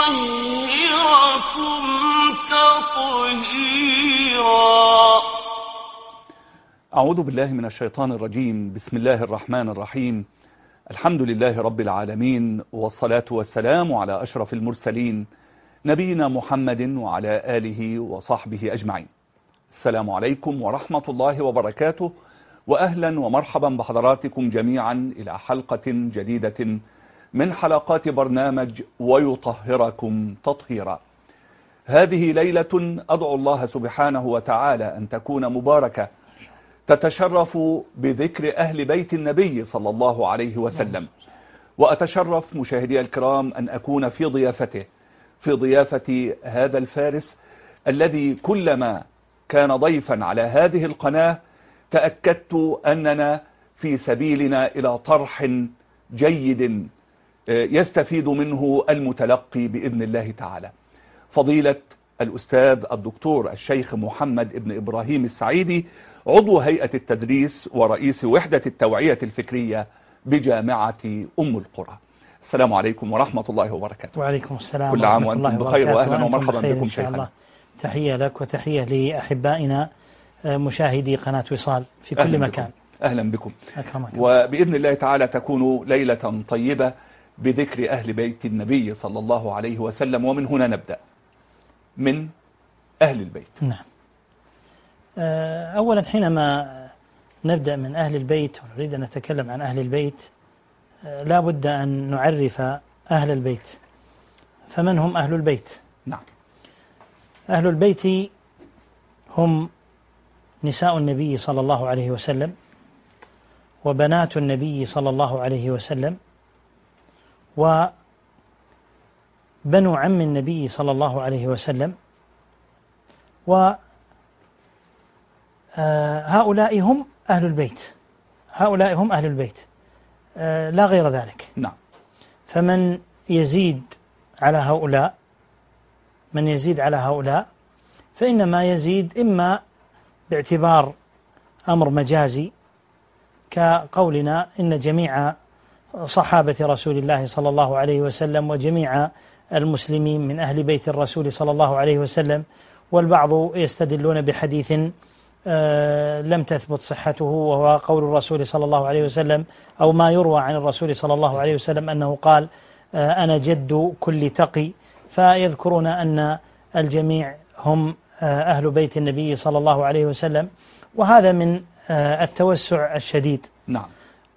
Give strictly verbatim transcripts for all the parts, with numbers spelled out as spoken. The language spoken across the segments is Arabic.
ويطهركم تطهيرا. أعوذ بالله من الشيطان الرجيم. بسم الله الرحمن الرحيم. الحمد لله رب العالمين، والصلاة والسلام على أشرف المرسلين نبينا محمد وعلى آله وصحبه أجمعين. السلام عليكم ورحمة الله وبركاته، وأهلا ومرحبا بحضراتكم جميعا إلى حلقة جديدة من حلقات برنامج ويطهركم تطهيرا. هذه ليلة أدعو الله سبحانه وتعالى أن تكون مباركة، تتشرف بذكر أهل بيت النبي صلى الله عليه وسلم، وأتشرف مشاهدي الكرام أن أكون في ضيافته، في ضيافة هذا الفارس الذي كلما كان ضيفا على هذه القناة تأكدت أننا في سبيلنا إلى طرح جيد يستفيد منه المتلقي بإذن الله تعالى. فضيلة الأستاذ الدكتور الشيخ محمد ابن إبراهيم السعيدي، عضو هيئة التدريس ورئيس وحدة التوعية الفكرية بجامعة أم القرى. السلام عليكم ورحمة الله وبركاته. وعليكم السلام كل عام وأنتم بخير، وأهلا ومرحبا بكم شيخنا. تحية لك وتحية لأحبائنا مشاهدي قناة وصال في كل أهلا مكان. بكم. أهلا بكم. أكرمك. وبإذن الله تعالى تكون ليلة طيبة بذكر أهل بيت النبي صلى الله عليه وسلم. ومن هنا نبدأ من أهل البيت. نعم. أولا حينما نبدأ من أهل البيت ونريد أن نتكلم عن أهل البيت لا بد أن نعرف أهل البيت. فمن هم أهل البيت؟ نعم. أهل البيت هم نساء النبي صلى الله عليه وسلم، وبنات النبي صلى الله عليه وسلم، وبنو عم النبي صلى الله عليه وسلم، وهؤلاء هم أهل البيت. هؤلاء هم أهل البيت لا غير ذلك. نعم. فمن يزيد على هؤلاء من يزيد على هؤلاء فإنما يزيد إما باعتبار أمر مجازي كقولنا إن جميع صحابة رسول الله صلى الله عليه وسلم وجميع المسلمين من أهل بيت الرسول صلى الله عليه وسلم، والبعض يستدلون بحديث لم تثبت صحته وهو قول الرسول صلى الله عليه وسلم أو ما يروى عن الرسول صلى الله عليه وسلم أنه قال أنا جد كل تقي، فيذكرون أن الجميع هم أهل بيت النبي صلى الله عليه وسلم، وهذا من التوسع الشديد. نعم.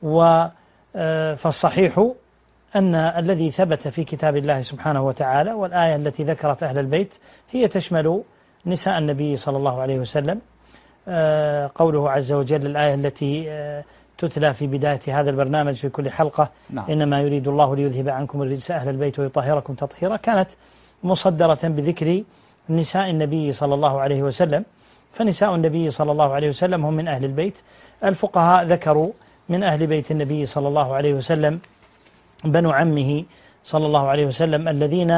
فالصحيح أن الذي ثبت في كتاب الله سبحانه وتعالى والآية التي ذكرت أهل البيت هي تشمل نساء النبي صلى الله عليه وسلم. قوله عز وجل الآية التي تتلى في بداية هذا البرنامج في كل حلقة، نعم. إنما يريد الله ليذهب عنكم الرجس أهل البيت ويطهركم تطهيرا، كانت مصدرة بذكر نساء النبي صلى الله عليه وسلم. فنساء النبي صلى الله عليه وسلم هم من أهل البيت. الفقهاء ذكروا من أهل بيت النبي صلى الله عليه وسلم بنو عمه صلى الله عليه وسلم الذين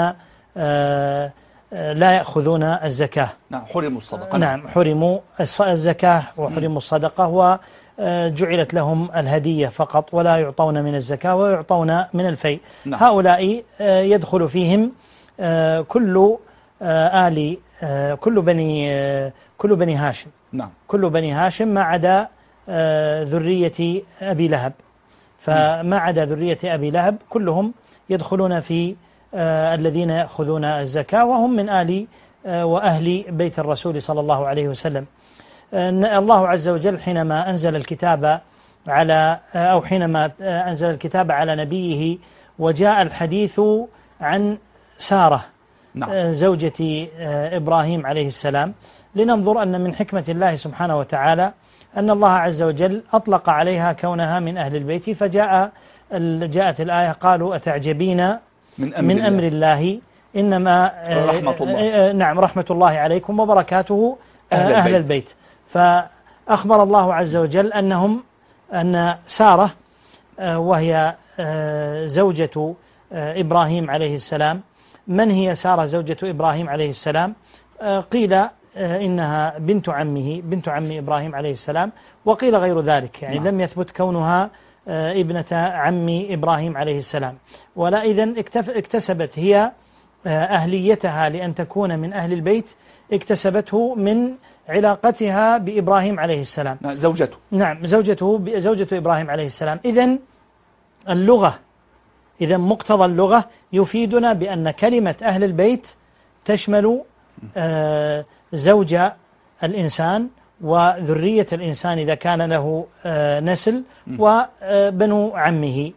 لا يأخذون الزكاة. نعم. حرموا الصدقة. نعم. حرموا الزكاة وحرموا الصدقة، وجعلت لهم الهدية فقط ولا يعطون من الزكاة ويعطون من الفيء. نعم. هؤلاء يدخل فيهم كل آل كل بني كل بني هاشم. نعم. كل بني هاشم ما عدا ذرية أبي لهب، فما عدا ذرية أبي لهب كلهم يدخلون في الذين يأخذون الزكاة، وهم من آل وأهل بيت الرسول صلى الله عليه وسلم. الله عز وجل حينما أنزل الكتاب على أو حينما أنزل الكتاب على نبيه وجاء الحديث عن سارة، نعم. زوجة إبراهيم عليه السلام، لننظر أن من حكمة الله سبحانه وتعالى أن الله عز وجل أطلق عليها كونها من أهل البيت، فجاء جاءت الآية قالوا أتعجبين من أمر, من أمر الله. الله إنما رحمة الله. نعم رحمة الله عليكم وبركاته أهل, أهل البيت. البيت. فأخبر الله عز وجل أنهم أن سارة وهي زوجة إبراهيم عليه السلام. من هي سارة زوجة إبراهيم عليه السلام؟ قيل إنها بنت عمه بنت عم إبراهيم عليه السلام، وقيل غير ذلك، يعني نعم. لم يثبت كونها ابنة عم إبراهيم عليه السلام. ولا إذن اكتسبت هي أهليتها لأن تكون من أهل البيت اكتسبته من علاقتها بإبراهيم عليه السلام، زوجته. نعم، زوجته زوجة إبراهيم عليه السلام. إذن اللغة، إذا مقتضى اللغة يفيدنا بأن كلمة أهل البيت تشمل آه زوج الإنسان وذرية الإنسان إذا كان له آه نسل وبنو عمه.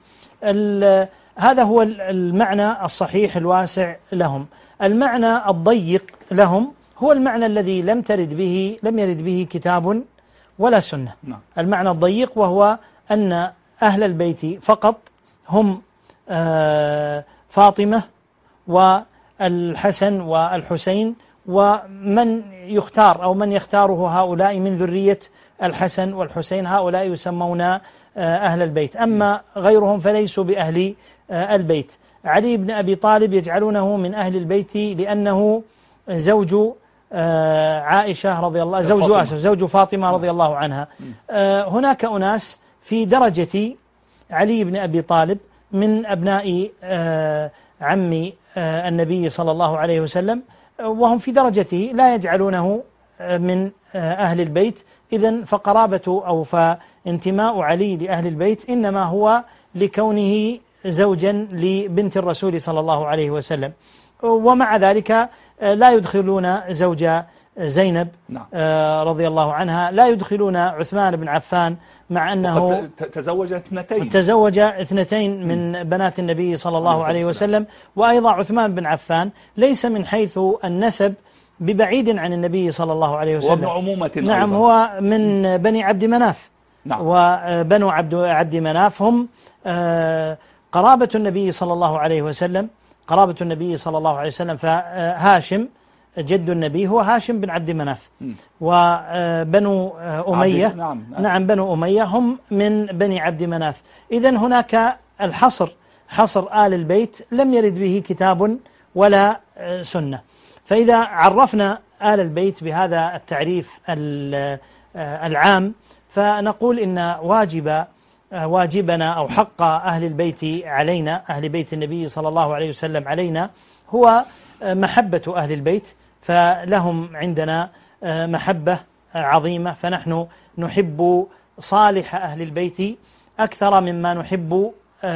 هذا هو المعنى الصحيح الواسع لهم. المعنى الضيق لهم هو المعنى الذي لم ترد به لم يرد به كتاب ولا سنة. المعنى الضيق وهو أن أهل البيت فقط هم آه فاطمة والحسن والحسين ومن يختار أو من يختاره هؤلاء من ذرية الحسن والحسين، هؤلاء يسمون آه أهل البيت. أما غيرهم فليسوا بأهل آه البيت. علي بن أبي طالب يجعلونه من أهل البيت لأنه زوج آه عائشة رضي الله زوج آسف زوج فاطمة رضي الله عنها. آه هناك أناس في درجة علي بن أبي طالب من أبناء آه عم آه النبي صلى الله عليه وسلم، وهم في درجته لا يجعلونه آه من آه أهل البيت. إذن فقرابة أو فانتماء علي لأهل البيت إنما هو لكونه زوجا لبنت الرسول صلى الله عليه وسلم. ومع ذلك لا يدخلون زوج زينب رضي الله عنها، لا يدخلون عثمان بن عفان مع أنه تزوج اثنتين تزوج اثنتين من بنات النبي صلى الله عليه وسلم. وأيضا عثمان بن عفان ليس من حيث النسب ببعيد عن النبي صلى الله عليه وسلم، وابن عمومة نعم أيضا. هو من بني عبد مناف. نعم. وبنو عبد عبد مناف هم قرابة النبي صلى الله عليه وسلم، قرابة النبي صلى الله عليه وسلم. فهاشم جد النبي هو هاشم بن عبد مناف، وبنو أمية نعم. نعم بنو أمية هم من بني عبد مناف. إذن هناك الحصر، حصر آل البيت لم يرد به كتاب ولا سنة. فإذا عرفنا آل البيت بهذا التعريف العام فنقول إن واجب واجبنا أو حق أهل البيت علينا، أهل بيت النبي صلى الله عليه وسلم علينا، هو محبة أهل البيت. فلهم عندنا محبة عظيمة، فنحن نحب صالح أهل البيت أكثر مما نحب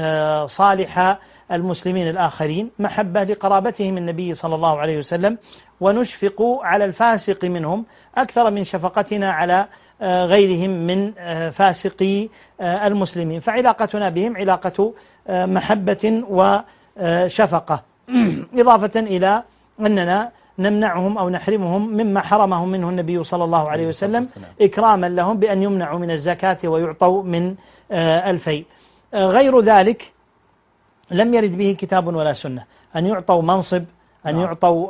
صالح المسلمين الآخرين، محبة لقرابتهم النبي صلى الله عليه وسلم، ونشفق على الفاسق منهم أكثر من شفقتنا على غيرهم من فاسقي المسلمين. فعلاقتنا بهم علاقة محبة وشفقة، إضافة إلى أننا نمنعهم أو نحرمهم مما حرمهم منه النبي صلى الله عليه وسلم إكراما لهم بأن يمنعوا من الزكاة ويعطوا من الفيء. غير ذلك لم يرد به كتاب ولا سنة، أن يعطوا منصب، أن يعطوا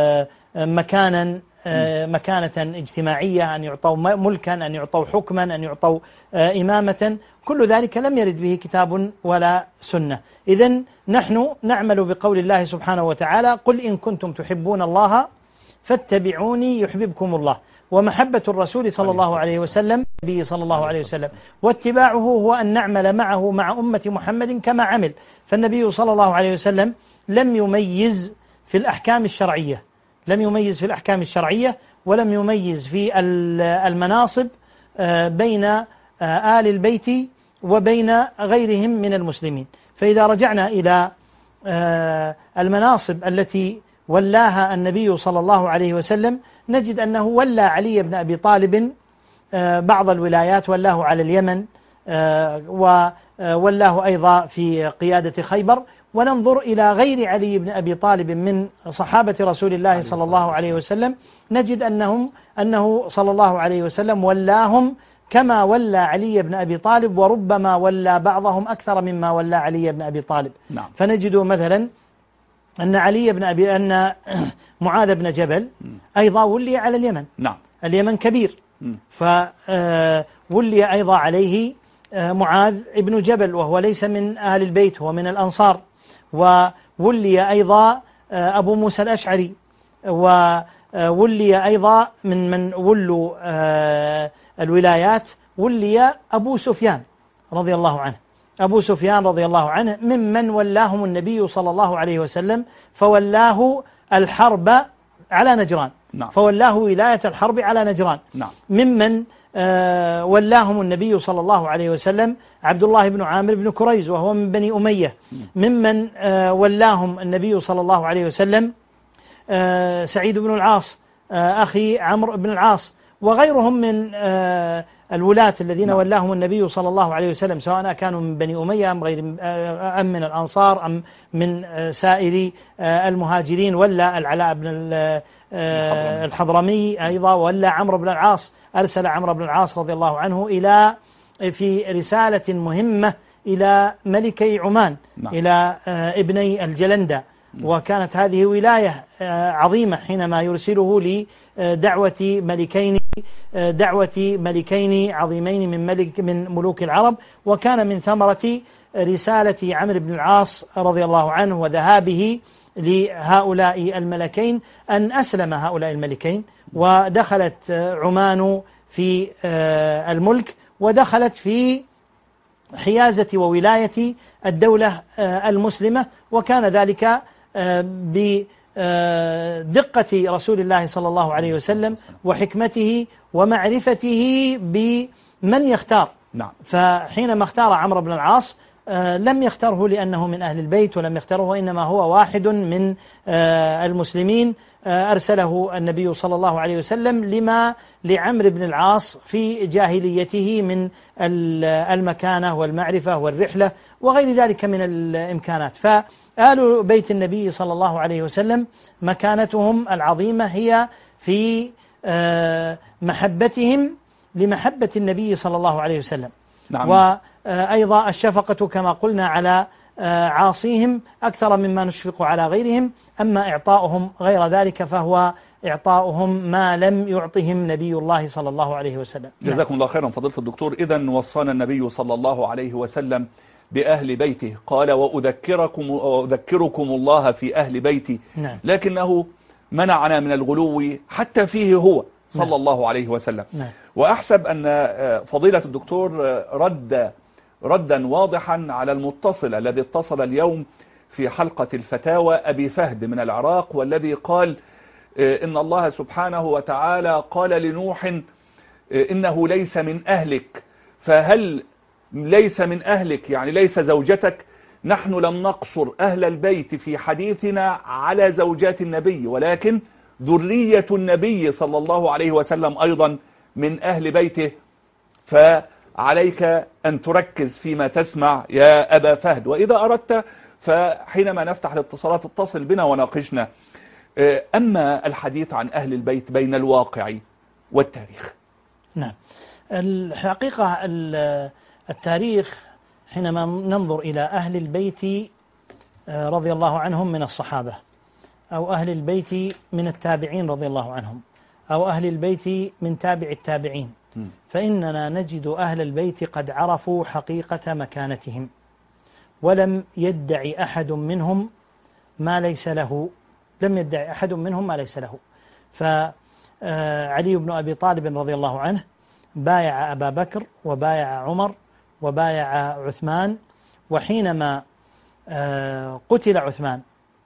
مكانا مكانة اجتماعية، أن يعطوا ملكا، أن يعطوا حكما، أن يعطوا إمامة، كل ذلك لم يرد به كتاب ولا سنة. إذن نحن نعمل بقول الله سبحانه وتعالى: قل إن كنتم تحبون الله فاتبعوني يحببكم الله. ومحبة الرسول صلى الله عليه وسلم النبي صلى الله عليه وسلم واتباعه هو أن نعمل معه مع أمة محمد كما عمل. فالنبي صلى الله عليه وسلم لم يميز في الأحكام الشرعية، لم يميز في الأحكام الشرعية ولم يميز في المناصب بين آل البيت وبين غيرهم من المسلمين. فإذا رجعنا إلى المناصب التي ولاها النبي صلى الله عليه وسلم نجد أنه ولى علي بن أبي طالب بعض الولايات، ولاه على اليمن وولاه أيضا في قيادة خيبر. وننظر إلى غير علي بن أبي طالب من صحابة رسول الله صلى الله عليه وسلم نجد أنهم أنه صلى الله عليه وسلم ولاهم كما ولى علي بن أبي طالب، وربما ولى بعضهم أكثر مما ولى علي بن أبي طالب. نعم. فنجد مثلا أن علي بن أبي أن معاذ بن جبل أيضا ولي على اليمن. نعم. اليمن كبير، فولي أيضا عليه معاذ بن جبل وهو ليس من أهل البيت، هو من الأنصار. وولي أيضا أبو موسى الأشعري، وولي أيضا من من ولوا الولايات ولي أبو سفيان رضي الله عنه. أبو سفيان رضي الله عنه ممن ولاهم النبي صلى الله عليه وسلم فولاه الحرب على نجران. نعم. فولاه ولاية الحرب على نجران. نعم. ممن آه ولاهم النبي صلى الله عليه وسلم عبد الله بن عامر بن كريز وهو من بني أمية. ممن آه ولاهم النبي صلى الله عليه وسلم آه سعيد بن العاص آه أخي عمرو بن العاص وغيرهم من آه الولاة الذين نعم. ولاهم النبي صلى الله عليه وسلم سواء كانوا من بني أمية أم غير أم من الأنصار أم من سائر المهاجرين، ولا العلاء بن الحضرمي أيضا، ولا عمرو بن العاص، أرسل عمرو بن العاص رضي الله عنه إلى في رسالة مهمة إلى ملكي عمان نعم. إلى ابني الجلندة، وكانت هذه ولاية عظيمة حينما يرسله لدعوة ملكين دعوة ملكين عظيمين من ملك من ملوك العرب. وكان من ثمرة رسالة عمرو بن العاص رضي الله عنه وذهابه لهؤلاء الملكين أن أسلم هؤلاء الملكين، ودخلت عمان في الملك ودخلت في حيازة وولاية الدولة المسلمة، وكان ذلك بدقة رسول الله صلى الله عليه وسلم وحكمته ومعرفته بمن يختار. نعم. فحينما اختار عمرو بن العاص لم يختاره لأنه من أهل البيت ولم يختاره، وإنما هو واحد من المسلمين أرسله النبي صلى الله عليه وسلم لما لعمرو بن العاص في جاهليته من المكانة والمعرفة والرحلة وغير ذلك من الإمكانات. فآل بيت النبي صلى الله عليه وسلم مكانتهم العظيمة هي في محبتهم لمحبة النبي صلى الله عليه وسلم. نعم. وأيضا الشفقة كما قلنا على عاصيهم أكثر مما نشفق على غيرهم، أما إعطاؤهم غير ذلك فهو إعطاؤهم ما لم يعطهم نبي الله صلى الله عليه وسلم. جزاكم الله خيرا فضيلة الدكتور. إذن وصانا النبي صلى الله عليه وسلم بأهل بيته، قال وأذكركم, وأذكركم الله في أهل بيتي. نعم. لكنه منعنا من الغلو حتى فيه هو صلى نعم. الله عليه وسلم. نعم. وأحسب أن فضيلة الدكتور رد ردا واضحا على المتصل الذي اتصل اليوم في حلقة الفتاوى أبي فهد من العراق، والذي قال إن الله سبحانه وتعالى قال لنوح إنه ليس من أهلك، فهل ليس من أهلك يعني ليس زوجتك؟ نحن لم نقصر أهل البيت في حديثنا على زوجات النبي، ولكن ذرية النبي صلى الله عليه وسلم أيضا من أهل بيته، فعليك أن تركز فيما تسمع يا أبا فهد. وإذا أردت فحينما نفتح الاتصالات اتصل بنا وناقشنا. أما الحديث عن أهل البيت بين الواقع والتاريخ. نعم. الحقيقة التاريخ حينما ننظر إلى أهل البيت رضي الله عنهم من الصحابة، أو أهل البيت من التابعين رضي الله عنهم، أو أهل البيت من تابع التابعين، فإننا نجد أهل البيت قد عرفوا حقيقة مكانتهم، ولم يدعي أحد منهم ما ليس له لم يدعي أحد منهم ما ليس له. فعلي بن أبي طالب رضي الله عنه بايع أبا بكر وبايع عمر وبايع عثمان، وحينما قتل عثمان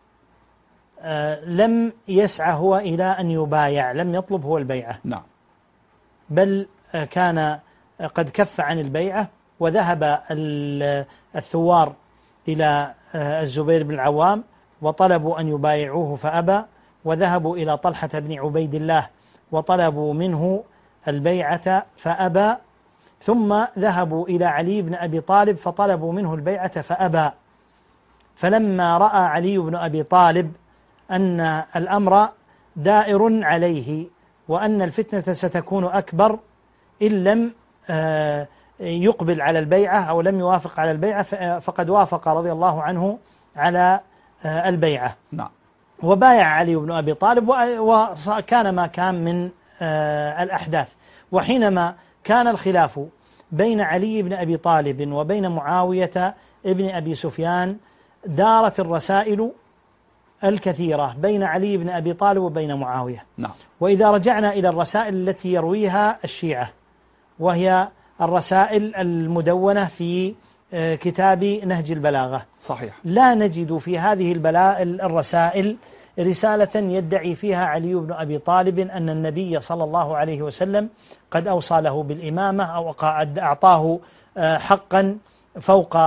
لم يسعى هو إلى أن يبايع، لم يطلب هو البيعة. نعم. بل كان قد كف عن البيعة، وذهب الثوار إلى الزبير بن العوام وطلبوا أن يبايعوه فأبى، وذهبوا إلى طلحة بن عبيد الله وطلبوا منه البيعة فأبى، ثم ذهبوا إلى علي بن أبي طالب فطلبوا منه البيعة فأبى. فلما رأى علي بن أبي طالب أن الأمر دائر عليه وأن الفتنة ستكون أكبر إن لم يقبل على البيعة أو لم يوافق على البيعة، فقد وافق رضي الله عنه على البيعة. نعم. وبايع علي بن أبي طالب، وكان ما كان من الأحداث. وحينما كان الخلاف بين علي بن أبي طالب وبين معاوية ابن أبي سفيان دارت الرسائل الكثيرة بين علي بن أبي طالب وبين معاوية. نعم. وإذا رجعنا إلى الرسائل التي يرويها الشيعة، وهي الرسائل المدونة في كتاب نهج البلاغة. صحيح. لا نجد في هذه الرسائل رسالة يدعي فيها علي بن أبي طالب أن النبي صلى الله عليه وسلم قد أوصى له بالإمامة أو أعطاه حقا فوق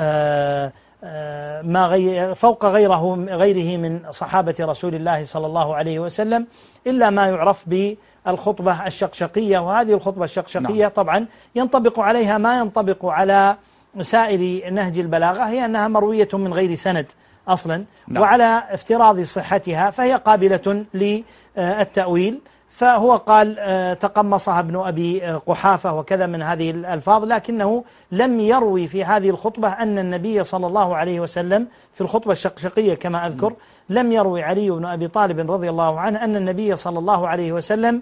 ما غير فوق غيره غيره من صحابة رسول الله صلى الله عليه وسلم، إلا ما يعرف بالخطبة الشقشقية. وهذه الخطبة الشقشقية نعم. طبعا ينطبق عليها ما ينطبق على سائر نهج البلاغة، هي أنها مروية من غير سند أصلا نعم. وعلى افتراض صحتها فهي قابلة للتأويل. فهو قال تقمصها ابن أبي قحافة وكذا من هذه الألفاظ، لكنه لم يروي في هذه الخطبة أن النبي صلى الله عليه وسلم في الخطبة الشقشقية كما أذكر لم يروي علي بن أبي طالب رضي الله عنه أن النبي صلى الله عليه وسلم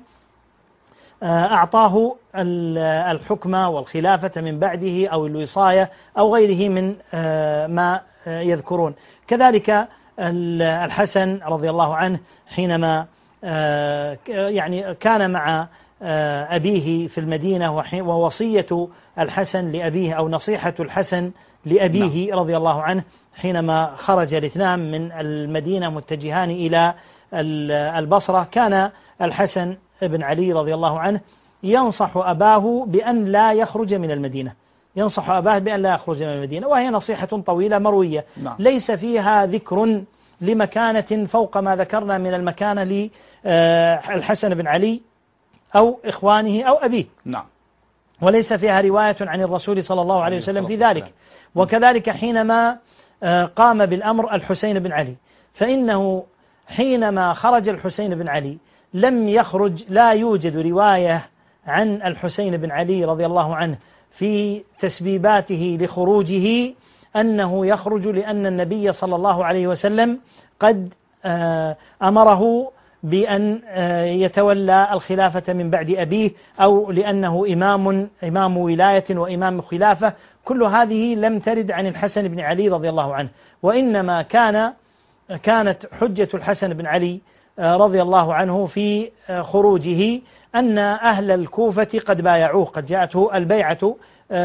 أعطاه الحكم والخلافة من بعده أو الوصاية أو غيره من ما يذكرون. كذلك الحسن رضي الله عنه حينما يعني كان مع أبيه في المدينة، ووصية الحسن لأبيه أو نصيحة الحسن لأبيه نعم. رضي الله عنه حينما خرج الاثنان من المدينة متجهان إلى البصرة، كان الحسن بن علي رضي الله عنه ينصح أباه بأن لا يخرج من المدينة ينصح أباه بأن لا يخرج من المدينة وهي نصيحة طويلة مروية نعم. ليس فيها ذكر لمكانة فوق ما ذكرنا من المكانة للحسن بن علي أو إخوانه أو أبيه نعم. وليس فيها رواية عن الرسول صلى الله عليه وسلم في ذلك. وكذلك حينما قام بالأمر الحسين بن علي، فإنه حينما خرج الحسين بن علي لم يخرج، لا يوجد رواية عن الحسين بن علي رضي الله عنه في تسبيباته لخروجه أنه يخرج لأن النبي صلى الله عليه وسلم قد أمره بأن يتولى الخلافة من بعد أبيه أو لأنه إمام إمام ولاية وإمام خلافة. كل هذه لم ترد عن الحسن بن علي رضي الله عنه، وإنما كان كانت حجة الحسن بن علي رضي الله عنه في خروجه أن أهل الكوفة قد بايعوه، قد جاءته البيعة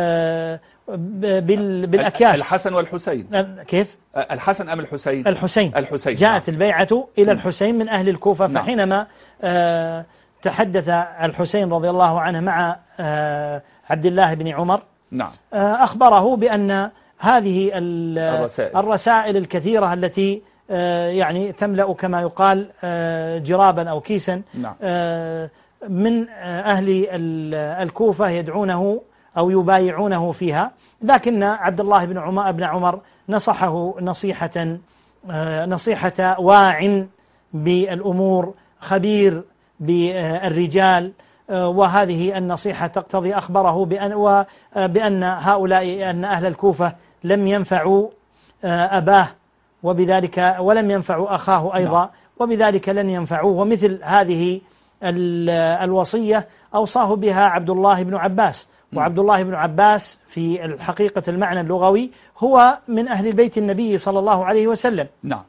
بالأكياس. الحسن والحسين كيف؟ الحسن أم الحسين؟ الحسين, الحسين. جاءت البيعة إلى الحسين من أهل الكوفة. نعم. فحينما تحدث الحسين رضي الله عنه مع عبد الله بن عمر نعم. أخبره بأن هذه الرسائل, الرسائل الكثيرة التي يعني تملأ كما يقال جرابا أو كيسا نعم. من أهل الكوفة يدعونه أو يبايعونه فيها، لكن عبد الله بن عمر, بن عمر نصحه نصيحة نصيحة واع بالأمور خبير بالرجال، وهذه النصيحة تقتضي أخبره بأن, بأن هؤلاء أن أهل الكوفة لم ينفعوا أباه وبذلك ولم ينفعوا أخاه أيضا وبذلك لن ينفعوه. ومثل هذه الوصية أوصاه بها عبد الله بن عباس، وعبد الله بن عباس في الحقيقة المعنى اللغوي هو من أهل بيت النبي صلى الله عليه وسلم. نعم.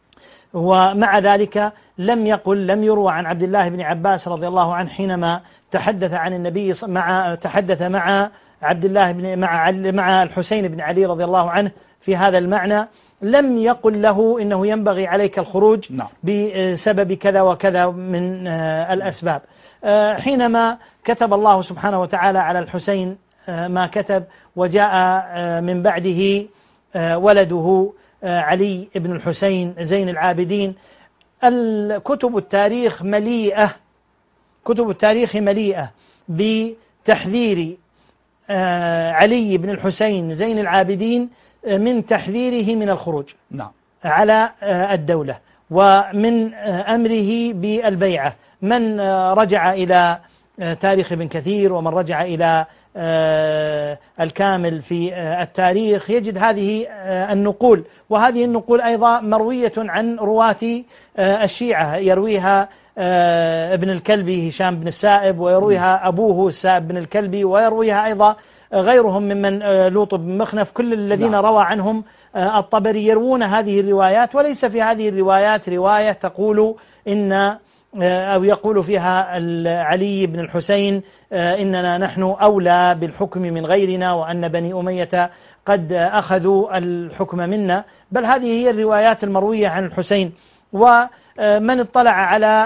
ومع ذلك لم يقل لم يروى عن عبد الله بن عباس رضي الله عنه حينما تحدث عن النبي مع تحدث مع عبد الله بن مع مع الحسين بن علي رضي الله عنه في هذا المعنى لم يقل له إنه ينبغي عليك الخروج نعم. بسبب كذا وكذا من الأسباب. حينما كتب الله سبحانه وتعالى على الحسين ما كتب وجاء من بعده ولده علي بن الحسين زين العابدين، الكتب التاريخ مليئة كتب التاريخ مليئة بتحذير علي بن الحسين زين العابدين من تحذيره من الخروج نعم. على الدولة ومن أمره بالبيعة. من رجع إلى تاريخ ابن كثير ومن رجع إلى الكامل في التاريخ يجد هذه النقول، وهذه النقول أيضا مروية عن رواة الشيعة، يرويها ابن الكلبي هشام بن السائب، ويرويها أبوه السائب بن الكلبي، ويرويها أيضا غيرهم ممن لوط بن مخنف، كل الذين نعم. روى عنهم الطبري يروون هذه الروايات، وليس في هذه الروايات رواية تقول إن أو يقول فيها علي بن الحسين إننا نحن أولى بالحكم من غيرنا وأن بني أمية قد أخذوا الحكم منا، بل هذه هي الروايات المروية عن الحسين. ومن اطلع على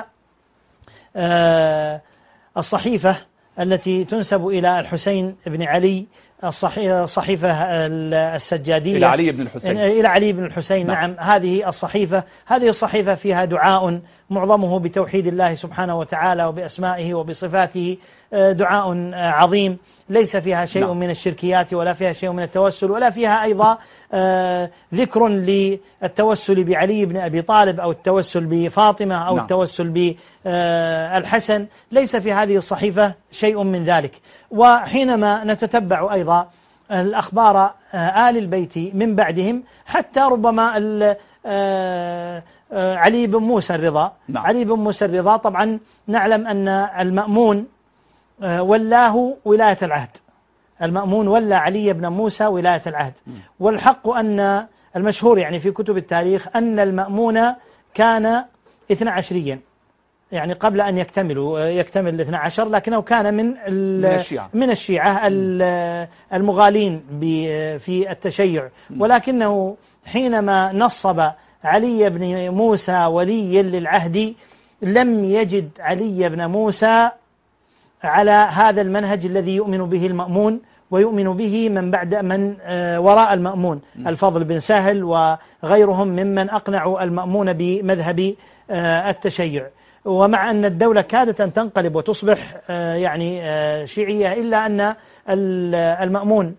الصحيفة التي تنسب إلى الحسين بن علي، الصحيفة السجادية إلى علي بن الحسين إلى علي بن الحسين نعم. نعم هذه الصحيفة هذه الصحيفة فيها دعاء معظمه بتوحيد الله سبحانه وتعالى وبأسمائه وبصفاته، دعاء عظيم ليس فيها شيء نعم. من الشركيات ولا فيها شيء من التوسل، ولا فيها أيضا آه ذكر للتوسل بعلي بن أبي طالب أو التوسل بفاطمة أو نعم. التوسل بالحسن، ليس في هذه الصحيفة شيء من ذلك. وحينما نتتبع أيضا الأخبار آه آل البيت من بعدهم، حتى ربما آه آه علي بن موسى الرضا نعم. علي بن موسى الرضا طبعا نعلم أن المأمون ولاه ولاية العهد، المأمون ولى علي بن موسى ولاية العهد. والحق أن المشهور يعني في كتب التاريخ أن المأمون كان اثنا عشريا، يعني قبل أن يكتملوا يكتمل الاثنى عشر، لكنه كان من من الشيعة, من الشيعة المغالين في التشيع، ولكنه حينما نصب علي بن موسى ولي للعهد لم يجد علي بن موسى على هذا المنهج الذي يؤمن به المأمون ويؤمن به من بعد من وراء المأمون، الفضل بن سهل وغيرهم ممن أقنعوا المأمون بمذهب التشيع. ومع أن الدولة كادت أن تنقلب وتصبح يعني شيعية، إلا أن المأمون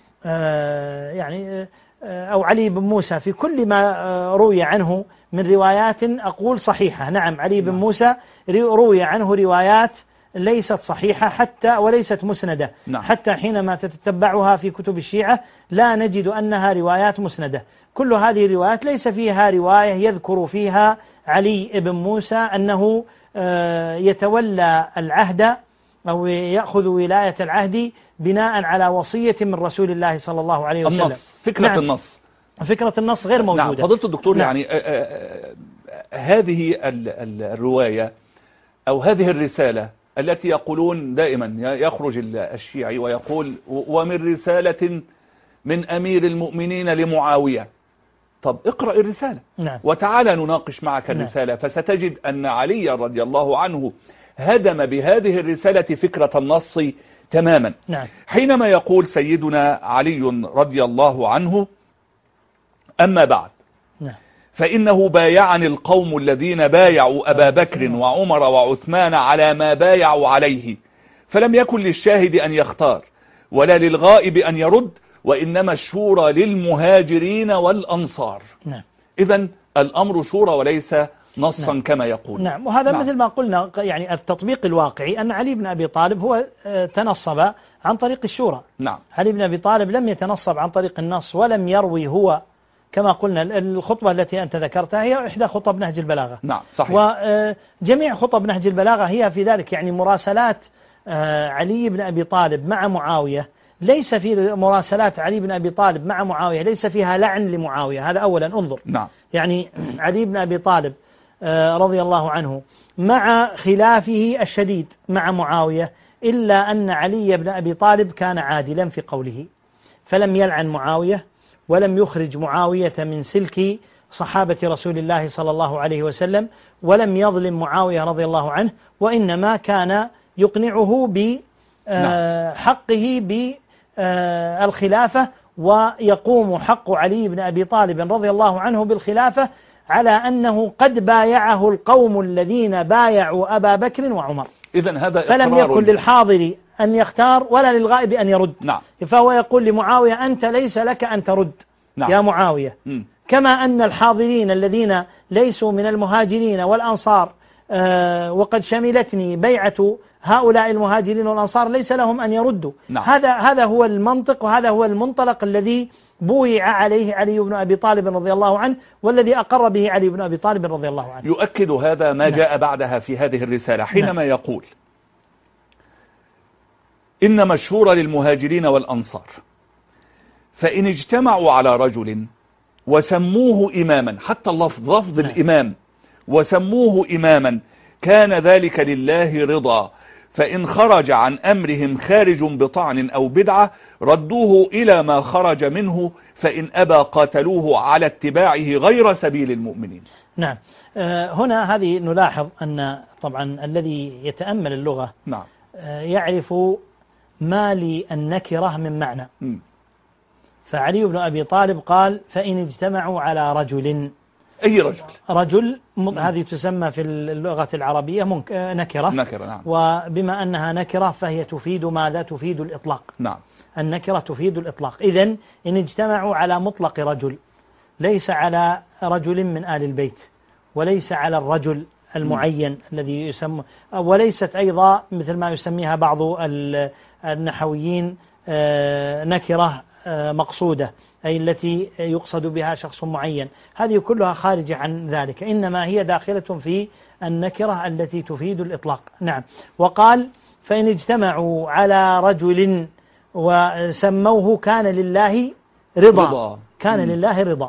يعني أو علي بن موسى في كل ما روي عنه من روايات أقول صحيحة، نعم علي بن موسى روي عنه روايات ليست صحيحة حتى وليست مسندة نعم. حتى حينما تتبعها في كتب الشيعة لا نجد أنها روايات مسندة، كل هذه الروايات ليس فيها رواية يذكر فيها علي بن موسى أنه يتولى العهد أو يأخذ ولاية العهد بناء على وصية من رسول الله صلى الله عليه وسلم. النص. فكرة نعم. النص فكرة النص غير موجودة. نعم. فضيلة الدكتور نعم. يعني آآ آآ هذه الرواية أو هذه الرسالة التي يقولون دائما يخرج الشيعي ويقول ومن رسالة من أمير المؤمنين لمعاوية، طب اقرأ الرسالة نعم. وتعالى نناقش معك الرسالة نعم. فستجد أن علي رضي الله عنه هدم بهذه الرسالة فكرة النص تماما نعم. حينما يقول سيدنا علي رضي الله عنه: أما بعد نعم. فإنه بايعني القوم الذين بايعوا أبا بكر وعمر وعثمان على ما بايعوا عليه، فلم يكن للشاهد أن يختار ولا للغائب أن يرد، وإنما الشورى للمهاجرين والأنصار. نعم. إذن الأمر شورى وليس نصا نعم. كما يقول. نعم. وهذا نعم. مثل ما قلنا يعني التطبيق الواقعي أن علي بن أبي طالب هو تنصب عن طريق الشورى. نعم. علي بن أبي طالب لم يتنصب عن طريق النص ولم يروي هو كما قلنا. الخطبة التي أنت ذكرتها هي إحدى خطب نهج البلاغة. نعم صحيح. وجميع خطب نهج البلاغة هي في ذلك يعني مراسلات علي بن أبي طالب مع معاوية، ليس في مراسلات علي بن أبي طالب مع معاوية ليس فيها لعن لمعاوية، هذا أولا انظر. نعم. يعني علي بن أبي طالب رضي الله عنه مع خلافه الشديد مع معاوية، إلا أن علي بن أبي طالب كان عادلا في قوله، فلم يلعن معاوية ولم يخرج معاوية من سلك صحابة رسول الله صلى الله عليه وسلم، ولم يظلم معاوية رضي الله عنه، وإنما كان يقنعه بحقه بالخلافة، ويقوم حق علي بن أبي طالب رضي الله عنه بالخلافة على أنه قد بايعه القوم الذين بايعوا أبا بكر وعمر. إذن هذا فلم يكن للحاضر أن يختار ولا للغائب أن يرد. نعم. فهو يقول لمعاوية: أنت ليس لك أن ترد. نعم. يا معاوية. م. كما أن الحاضرين الذين ليسوا من المهاجرين والأنصار آه وقد شملتني بيعة هؤلاء المهاجرين والأنصار ليس لهم أن يردوا. نعم. هذا هذا هو المنطق وهذا هو المنطلق الذي بويع عليه علي بن أبي طالب رضي الله عنه، والذي أقر به علي بن أبي طالب رضي الله عنه. يؤكد هذا ما نعم. جاء بعدها في هذه الرسالة حينما نعم. يقول: إنما الشورى للمهاجرين والأنصار، فإن اجتمعوا على رجل وسموه إماما، حتى اللفظ لفظ نعم. الإمام، وسموه إماما كان ذلك لله رضا، فإن خرج عن أمرهم خارج بطعن أو بدعة ردوه إلى ما خرج منه، فإن أبى قاتلوه على اتباعه غير سبيل المؤمنين. نعم. هنا هذه نلاحظ أن طبعا الذي يتأمل اللغة نعم يعرف ما للنكرة من معنى. م. فعلي بن أبي طالب قال فإن اجتمعوا على رجل، أي رجل، رجل هذه تسمى في اللغة العربية نكرة. نكرة نعم. وبما أنها نكرة فهي تفيد ماذا؟ تفيد الإطلاق. نعم. النكرة تفيد الإطلاق. إذن إن اجتمعوا على مطلق رجل، ليس على رجل من آل البيت، وليس على الرجل المعين م. الذي يسمى، وليست أيضا مثل ما يسميها بعض النحويين نكرة مقصودة، أي التي يقصد بها شخص معين. هذه كلها خارجة عن ذلك، إنما هي داخلة في النكرة التي تفيد الإطلاق. نعم. وقال فإن اجتمعوا على رجل وسموه كان لله رضا, رضا. كان م. لله رضا.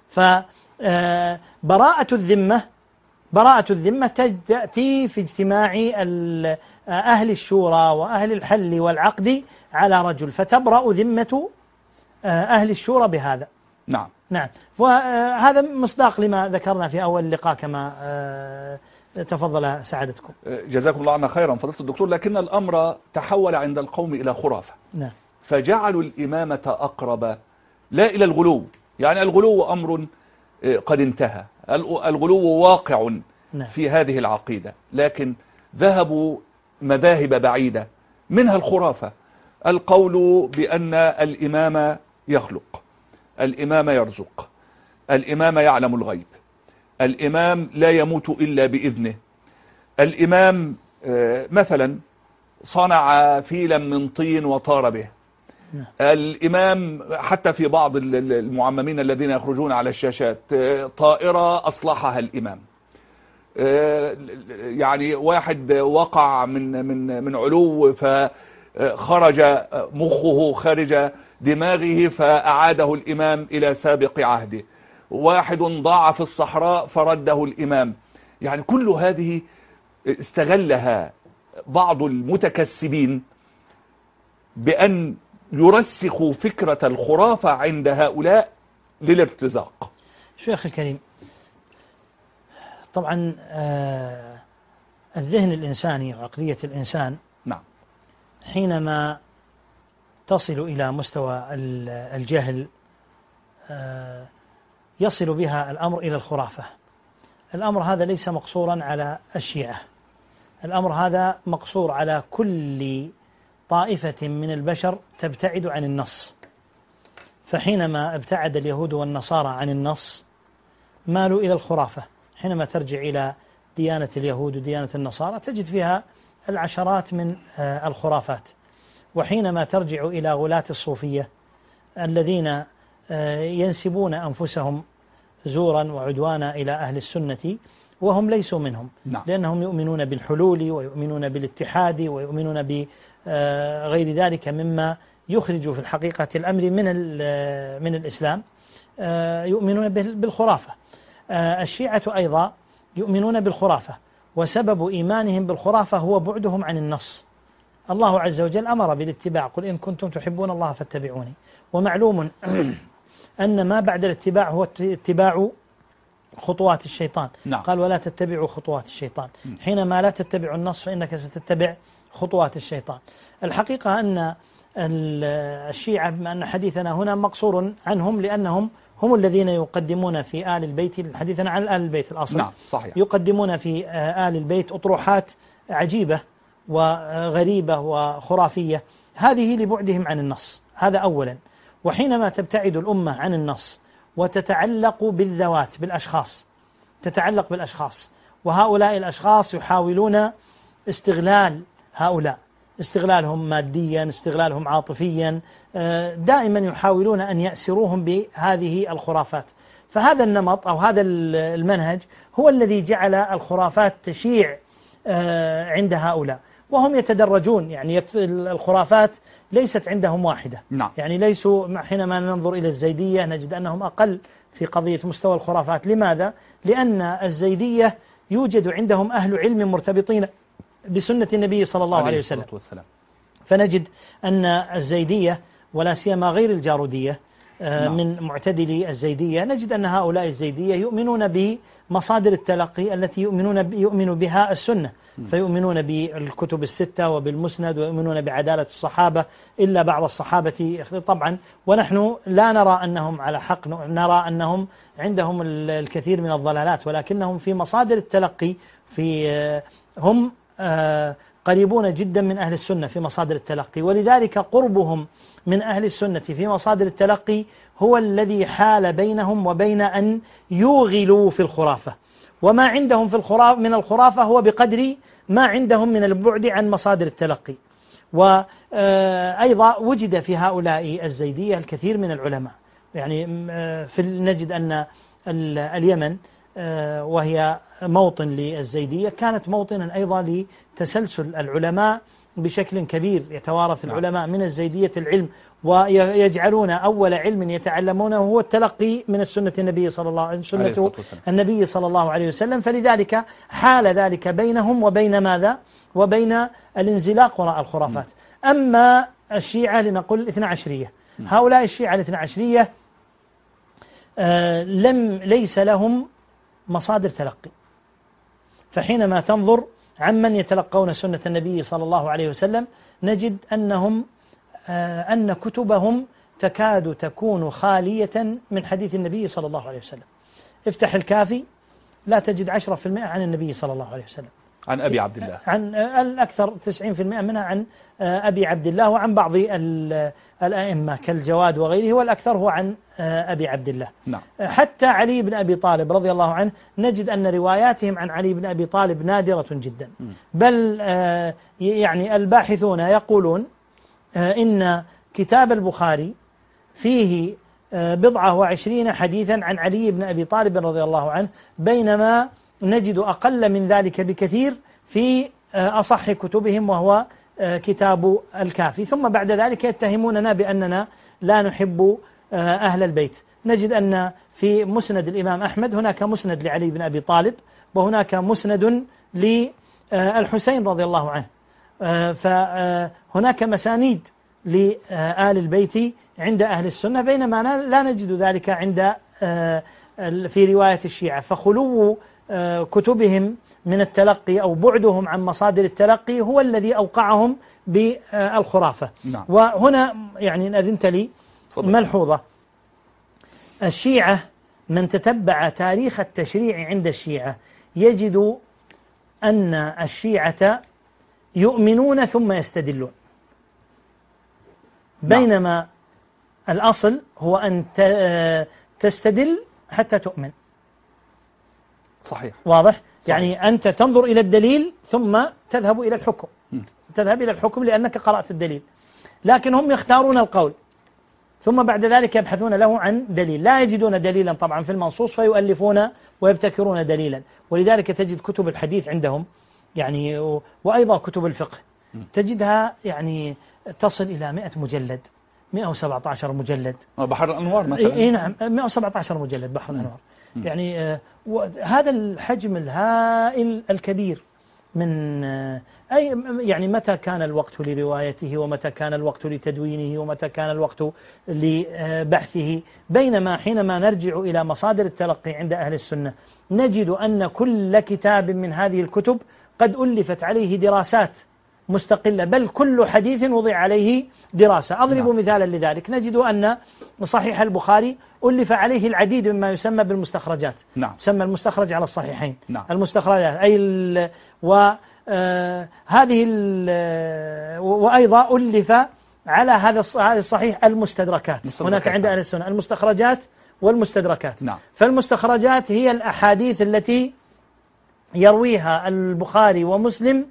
فبراءة الذمة براءة الذمة تأتي في اجتماع أهل الشورى وأهل الحل والعقد على رجل، فتبرأ ذمة أهل الشورى بهذا. نعم. نعم. وهذا مصداق لما ذكرنا في أول اللقاء كما تفضل سعادتكم. جزاكم الله عنا خيرا فضيلة الدكتور. لكن الأمر تحول عند القوم إلى خرافة. نعم. فجعلوا الإمامة أقرب لا إلى الغلو، يعني الغلو أمر قد انتهى، الغلو واقع نعم. في هذه العقيدة، لكن ذهبوا مذاهب بعيدة منها الخرافة، القول بأن الإمام يخلق، الإمام يرزق، الإمام يعلم الغيب، الإمام لا يموت إلا بإذنه، الإمام مثلا صنع فيلا من طين وطار به، الإمام حتى في بعض المعممين الذين يخرجون على الشاشات طائرة أصلحها الإمام، يعني واحد وقع من من من علو فخرج مخه خارج دماغه فأعاده الإمام إلى سابق عهده، واحد ضاع في الصحراء فرده الإمام. يعني كل هذه استغلها بعض المتكسبين بأن يرسخوا فكرة الخرافة عند هؤلاء للارتزاق. شيخ الكريم، طبعا آه الذهن الإنساني وعقلية الإنسان نعم حينما تصل إلى مستوى الجهل آه يصل بها الأمر إلى الخرافة. الأمر هذا ليس مقصورا على الشيعة، الأمر هذا مقصور على كل طائفة من البشر تبتعد عن النص. فحينما ابتعد اليهود والنصارى عن النص مالوا إلى الخرافة. حينما ترجع إلى ديانة اليهود وديانة النصارى تجد فيها العشرات من الخرافات. وحينما ترجع إلى غلاة الصوفية الذين ينسبون أنفسهم زورا وعدوانا إلى أهل السنة وهم ليسوا منهم، نعم. لأنهم يؤمنون بالحلول ويؤمنون بالاتحاد ويؤمنون بغير ذلك مما يخرج في الحقيقة الأمر من من الإسلام، يؤمنون بالخرافة. الشيعة أيضا يؤمنون بالخرافة، وسبب إيمانهم بالخرافة هو بعدهم عن النص. الله عز وجل أمر بالاتباع، قل إن كنتم تحبون الله فاتبعوني. ومعلوم أن ما بعد الاتباع هو اتباع خطوات الشيطان. نعم. قال ولا تتبعوا خطوات الشيطان. حينما لا تتبع النص فإنك ستتبع خطوات الشيطان. الحقيقة أن الشيعة بما أن حديثنا هنا مقصور عنهم لأنهم هم الذين يقدمون في آل البيت، حديثنا عن آل البيت الأصل، نعم صحيح. يقدمون في آل البيت أطروحات عجيبة وغريبة وخرافية، هذه لبعدهم عن النص، هذا أولا. وحينما تبتعد الأمة عن النص وتتعلق بالذوات بالأشخاص، تتعلق بالأشخاص، وهؤلاء الأشخاص يحاولون استغلال هؤلاء، استغلالهم ماديا، استغلالهم عاطفيا، دائما يحاولون أن يأسروهم بهذه الخرافات. فهذا النمط أو هذا المنهج هو الذي جعل الخرافات تشيع عند هؤلاء، وهم يتدرجون. يعني الخرافات ليست عندهم واحدة. نعم. يعني ليسوا، حينما ننظر إلى الزيدية نجد أنهم أقل في قضية مستوى الخرافات. لماذا؟ لأن الزيدية يوجد عندهم أهل علم مرتبطين بسنة النبي صلى الله عليه وسلم. فنجد أن الزيدية ولا سيما غير الجارودية من معتدلي الزيدية، نجد أن هؤلاء الزيدية يؤمنون بمصادر التلقي التي يؤمنون يؤمن بها السنة، فيؤمنون بالكتب الستة وبالمسند، ويؤمنون بعدالة الصحابة إلا بعض الصحابة طبعا، ونحن لا نرى أنهم على حق، نرى أنهم عندهم الكثير من الضلالات، ولكنهم في مصادر التلقي في هم قريبون جدا من أهل السنة في مصادر التلقي، ولذلك قربهم من أهل السنة في مصادر التلقي هو الذي حال بينهم وبين أن يوغلوا في الخرافة، وما عندهم في الخرافة من الخرافة هو بقدر ما عندهم من البعد عن مصادر التلقي. وأيضا وجد في هؤلاء الزيدية الكثير من العلماء، يعني في نجد أن اليمن وهي موطن للزيدية كانت موطنا أيضا لتسلسل العلماء بشكل كبير، يتوارث العلماء من الزيدية العلم، ويجعلون أول علم يتعلمونه هو التلقي من السنة النبي صلى الله عليه وسلم سنة النبي صلى الله عليه وسلم، فلذلك حال ذلك بينهم وبين ماذا؟ وبين الانزلاق وراء الخرافات. أما الشيعة لنقول الاثنى عشرية، هؤلاء الشيعة الاثنى عشرية آه لم ليس لهم مصادر تلقي، فحينما تنظر عمن يتلقون سنة النبي صلى الله عليه وسلم نجد أنهم آه أن كتبهم تكاد تكون خالية من حديث النبي صلى الله عليه وسلم. افتح الكافي لا تجد عشرة في المئة عن النبي صلى الله عليه وسلم، عن أبي عبد الله، عن الأكثر تسعين في المئة منها عن أبي عبد الله، وعن بعض الأئمة كالجواد وغيره، والأكثر هو عن أبي عبد الله. نعم. حتى علي بن أبي طالب رضي الله عنه نجد أن رواياتهم عن علي بن أبي طالب نادرة جدا، بل يعني الباحثون يقولون إن كتاب البخاري فيه بضعة وعشرين حديثا عن علي بن أبي طالب رضي الله عنه، بينما نجد أقل من ذلك بكثير في أصح كتبهم وهو كتاب الكافي. ثم بعد ذلك يتهموننا بأننا لا نحب أهل البيت. نجد أن في مسند الإمام أحمد هناك مسند لعلي بن أبي طالب، وهناك مسند للحسين رضي الله عنه، فهناك مسانيد لآل البيت عند أهل السنة، بينما لا نجد ذلك عند في رواية الشيعة. فخلو كتبهم من التلقي أو بعدهم عن مصادر التلقي هو الذي أوقعهم بالخرافة. نعم. وهنا يعني إن أذنت لي ملحوظة، الشيعة من تتبع تاريخ التشريع عند الشيعة يجد أن الشيعة يؤمنون ثم يستدلون، بينما الأصل هو أن تستدل حتى تؤمن. صحيح. واضح؟ صحيح. يعني أنت تنظر إلى الدليل ثم تذهب إلى الحكم، م. تذهب إلى الحكم لأنك قرأت الدليل، لكن هم يختارون القول ثم بعد ذلك يبحثون له عن دليل، لا يجدون دليلا طبعا في المنصوص فيؤلفون ويبتكرون دليلا. ولذلك تجد كتب الحديث عندهم يعني، وأيضا كتب الفقه تجدها يعني تصل إلى مئة مجلد، مئة وسبعة عشر مجلد. بحر الأنوار مثلا. إيه نعم، مئة وسبعة عشر مجلد بحر الأنوار. م. يعني آه هذا الحجم الهائل الكبير من آه أي يعني متى كان الوقت لروايته، ومتى كان الوقت لتدوينه، ومتى كان الوقت لبحثه، بينما حينما نرجع إلى مصادر التلقي عند أهل السنة نجد أن كل كتاب من هذه الكتب قد ألفت عليه دراسات مستقلة، بل كل حديث وضع عليه دراسة. أضرب نعم. مثالا لذلك، نجد أن صحيح البخاري ألف عليه العديد مما يسمى بالمستخرجات. نعم. سمى المستخرج على الصحيحين. نعم. المستخرجات أي ال وهذه ال وأيضا ألف على هذا الصحيح المستدركات. هناك عند أهل السنة المستخرجات والمستدركات. نعم. فالمستخرجات هي الأحاديث التي يرويها البخاري ومسلم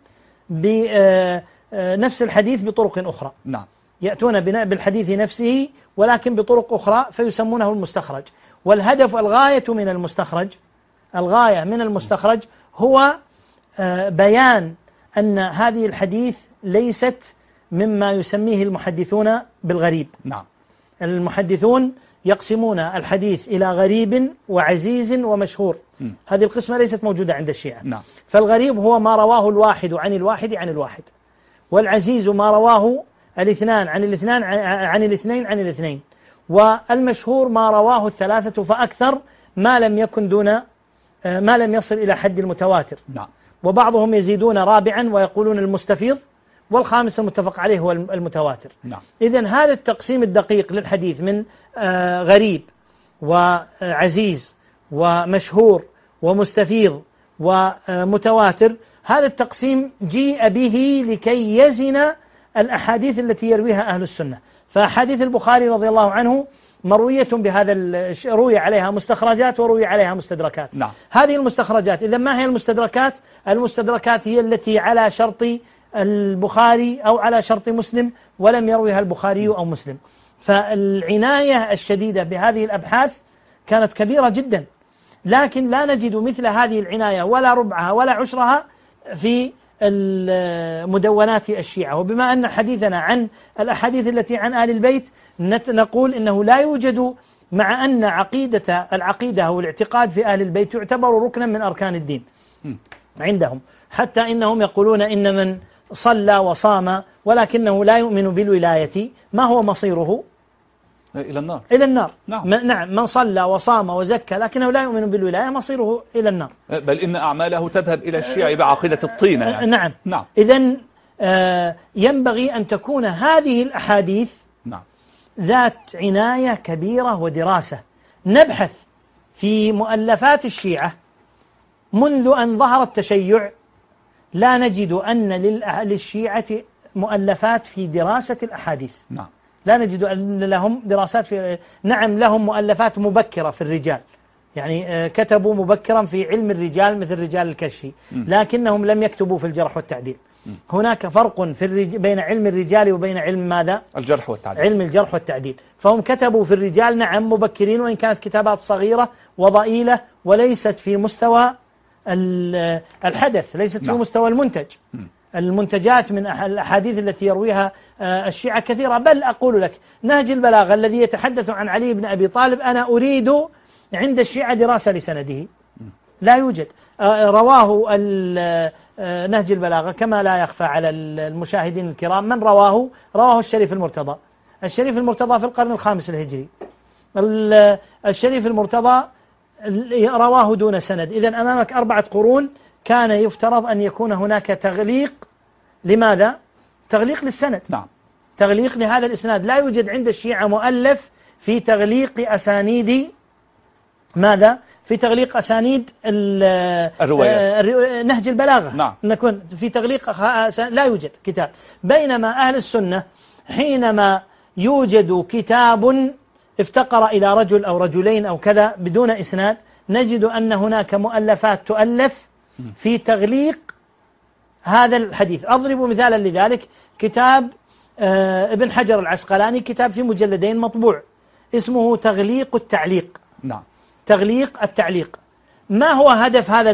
بنفس الحديث بطرق أخرى. نعم. يأتون بالحديث نفسه ولكن بطرق أخرى فيسمونه المستخرج. والهدف الغاية من المستخرج الغاية من المستخرج هو بيان أن هذه الحديث ليست مما يسميه المحدثون بالغريب. نعم. المحدثون يقسمون الحديث إلى غريب وعزيز ومشهور، م. هذه القسمة ليست موجودة عند الشيعة. نعم. فالغريب هو ما رواه الواحد عن الواحد عن الواحد، والعزيز ما رواه الاثنان عن الاثنان عن الاثنين عن الاثنين، والمشهور ما رواه الثلاثة فأكثر ما لم يكن دون ما لم يصل إلى حد المتواتر. نعم. وبعضهم يزيدون رابعا ويقولون المستفيض، والخامس المتفق عليه هو المتواتر. نعم. إذن هذا التقسيم الدقيق للحديث من غريب وعزيز ومشهور ومستفيض ومتواتر، هذا التقسيم جيء به لكي يزن الأحاديث التي يرويها أهل السنة. فأحاديث البخاري رضي الله عنه مروية بهذا، روي عليها مستخرجات وروي عليها مستدركات. نعم. هذه المستخرجات، إذا ما هي المستدركات؟ المستدركات هي التي على شرط البخاري أو على شرط مسلم ولم يرويها البخاري أو مسلم. فالعناية الشديدة بهذه الأبحاث كانت كبيرة جدا، لكن لا نجد مثل هذه العناية ولا ربعها ولا عشرها في مدونات الشيعة. وبما أن حديثنا عن الأحاديث التي عن آل البيت، نقول إنه لا يوجد، مع أن عقيدة العقيدة أو الاعتقاد في آل البيت يعتبر ركنا من أركان الدين عندهم، حتى إنهم يقولون إن من صلى وصام ولكنه لا يؤمن بالولاية ما هو مصيره؟ إلى النار. إلى النار. نعم. نعم. من صلى وصام وزكى لكنه لا يؤمن بالولاية مصيره إلى النار، بل إن أعماله تذهب إلى الشيعة بعقيدة الطينة يعني. نعم. نعم. إذن آه ينبغي أن تكون هذه الأحاديث نعم. ذات عناية كبيرة ودراسة. نبحث في مؤلفات الشيعة منذ أن ظهر التشيع، لا نجد أن للشيعة مؤلفات في دراسة الأحاديث. نعم. لا نجد أن لهم دراسات في، نعم لهم مؤلفات مبكرة في الرجال، يعني كتبوا مبكرا في علم الرجال مثل رجال الكشفي، لكنهم لم يكتبوا في الجرح والتعديل. هناك فرق في الرج... بين علم الرجال وبين علم ماذا؟ الجرح والتعديل. علم الجرح والتعديل. فهم كتبوا في الرجال نعم مبكرين، وإن كانت كتابات صغيرة وضئيلة وليست في مستوى الحدث، ليست نعم. في مستوى المنتج. م. المنتجات من الأحاديث التي يرويها الشيعة كثيرة. بل أقول لك نهج البلاغة الذي يتحدث عن علي بن أبي طالب، أنا أريد عند الشيعة دراسة لسنده، لا يوجد. رواه نهج البلاغة كما لا يخفى على المشاهدين الكرام، من رواه؟ رواه الشريف المرتضى. الشريف المرتضى في القرن الخامس الهجري. الشريف المرتضى رواه دون سند. إذن أمامك أربعة قرون كان يفترض أن يكون هناك تغليق. لماذا؟ تغليق للسند. نعم. تغليق لهذا الإسناد. لا يوجد عند الشيعة مؤلف في تغليق أسانيد ماذا؟ في تغليق أسانيد الرواية. نهج البلاغة. نعم. نكون في تغليق لا يوجد كتاب. بينما أهل السنة حينما يوجد كتاب افتقر إلى رجل أو رجلين أو كذا بدون إسناد، نجد أن هناك مؤلفات تؤلف في تغليق هذا الحديث. أضرب مثالا لذلك كتاب ابن حجر العسقلاني، كتاب في مجلدين مطبوع اسمه تغليق التعليق. نعم. تغليق التعليق. ما هو هدف هذا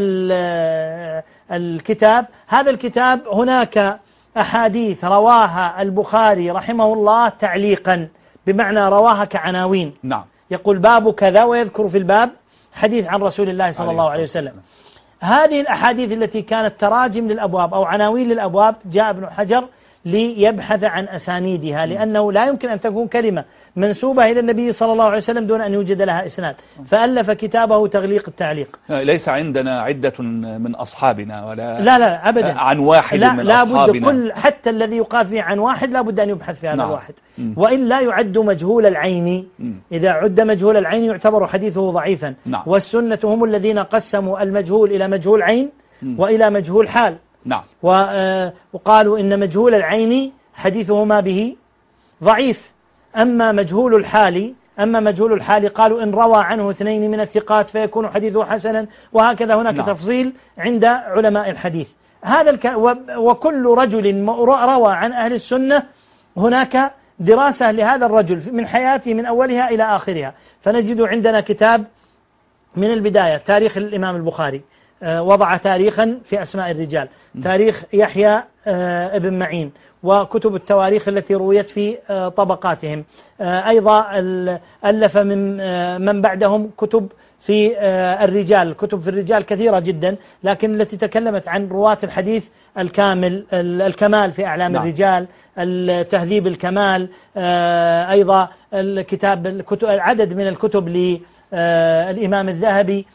الكتاب؟ هذا الكتاب هناك أحاديث رواها البخاري رحمه الله تعليقا، بمعنى رواها كعناوين. نعم. يقول باب كذا ويذكر في الباب حديث عن رسول الله صلى الله عليه وسلم. هذه الأحاديث التي كانت تراجم للأبواب أو عناوين للأبواب، جاء ابن حجر ليبحث عن أسانيدها، لأنه لا يمكن أن تكون كلمة منسوبة إلى النبي صلى الله عليه وسلم دون أن يوجد لها إسناد، فألف كتابه تغليق التعليق. ليس عندنا عدة من أصحابنا ولا لا لا أبدا عن واحد لا من لا أصحابنا. بد كل حتى الذي يقال فيه عن واحد لا بد أن يبحث في هذا نعم. الواحد، م. وإلا يعد مجهول العين. م. إذا عد مجهول العين يعتبر حديثه ضعيفا. نعم. والسنة هم الذين قسموا المجهول إلى مجهول عين م. وإلى مجهول حال. نعم. وقالوا إن مجهول العين حديثه ما به ضعيف، أما مجهول الحال أما مجهول الحال قالوا إن روى عنه اثنين من الثقات فيكون حديثه حسنا، وهكذا هناك نعم. تفصيل عند علماء الحديث. هذا الك... وكل رجل روى عن أهل السنة هناك دراسة لهذا الرجل من حياته من أولها إلى آخرها. فنجد عندنا كتاب من البداية تاريخ الإمام البخاري، وضع تاريخا في أسماء الرجال، تاريخ يحيى ابن معين، وكتب التواريخ التي رويت في طبقاتهم. أيضا ألف من من بعدهم كتب في الرجال، الكتب في الرجال كثيرة جدا، لكن التي تكلمت عن رواة الحديث الكامل، الكمال في أعلام نعم. الرجال، التهذيب الكمال، أيضا الكتاب الكتب عدد من الكتب للإمام الذهبي.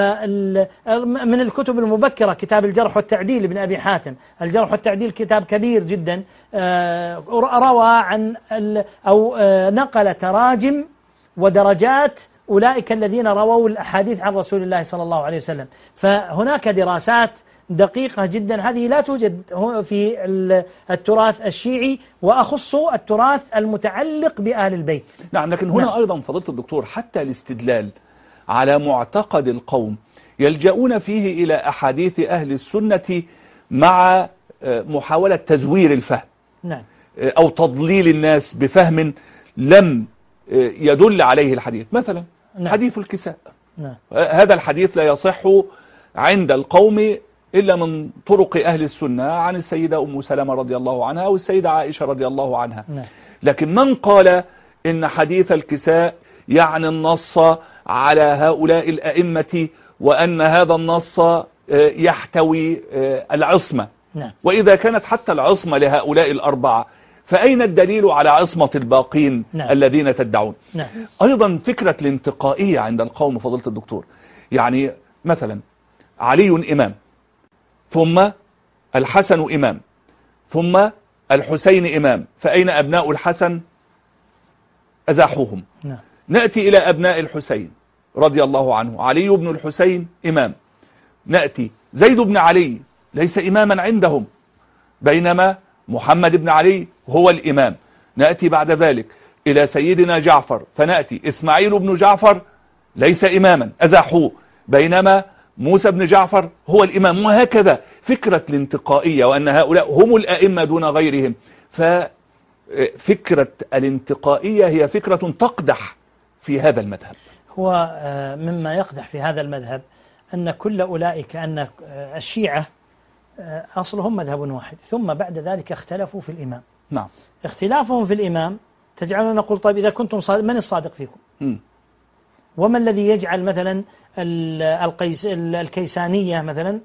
فمن الكتب المبكرة كتاب الجرح والتعديل لابن أبي حاتم، الجرح والتعديل كتاب كبير جدا، روى عن أو نقل تراجم ودرجات أولئك الذين رووا الأحاديث عن رسول الله صلى الله عليه وسلم. فهناك دراسات دقيقة جدا، هذه لا توجد في التراث الشيعي، وأخص التراث المتعلق بأهل البيت. نعم، لكن هنا نعم. أيضا فضيلة الدكتور حتى الاستدلال على معتقد القوم يلجؤون فيه إلى أحاديث أهل السنة مع محاولة تزوير الفهم نعم. أو تضليل الناس بفهم لم يدل عليه الحديث. مثلا نعم. حديث الكساء نعم. هذا الحديث لا يصح عند القوم إلا من طرق أهل السنة عن السيدة أم سلمة رضي الله عنها أو السيدة عائشة رضي الله عنها نعم. لكن من قال إن حديث الكساء يعني النص على هؤلاء الأئمة وأن هذا النص يحتوي العصمة نعم. وإذا كانت حتى العصمة لهؤلاء الأربعة فأين الدليل على عصمة الباقين نعم. الذين تدعون؟ نعم. أيضا فكرة الانتقائية عند القوم فضيلة الدكتور، يعني مثلا علي إمام، ثم الحسن إمام، ثم الحسين إمام، فأين أبناء الحسن؟ أزاحوهم. نعم. نأتي إلى أبناء الحسين رضي الله عنه، علي بن الحسين إمام، نأتي زيد بن علي ليس إماما عندهم، بينما محمد بن علي هو الإمام. نأتي بعد ذلك إلى سيدنا جعفر، فنأتي إسماعيل بن جعفر ليس إماما أزاحوه، بينما موسى بن جعفر هو الإمام، وهكذا فكرة الانتقائية وأن هؤلاء هم الأئمة دون غيرهم. ففكرة الانتقائية هي فكرة تقدح في هذا المذهب. هو مما يقدح في هذا المذهب أن كل أولئك أن الشيعة أصلهم مذهب واحد، ثم بعد ذلك اختلفوا في الإمام. نعم. اختلافهم في الإمام تجعلنا نقول طيب إذا كنتم صادق من الصادق فيكم؟ م. وما الذي يجعل مثلا القيس الكيسانية مثلا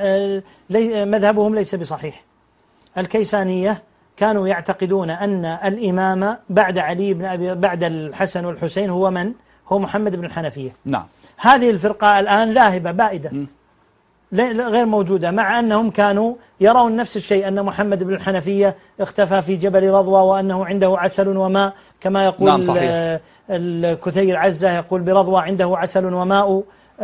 مذهبهم ليس بصحيح؟ الكيسانية كانوا يعتقدون أن الإمام بعد علي بن أبي بعد الحسن والحسين هو من؟ هو محمد بن الحنفية. نعم. هذه الفرقة الآن ذاهبة بائدة م. غير موجودة، مع أنهم كانوا يرون نفس الشيء، أن محمد بن الحنفية اختفى في جبل رضوى وأنه عنده عسل وماء كما يقول نعم صحيح. الكثير عزة يقول برضوى عنده عسل وماء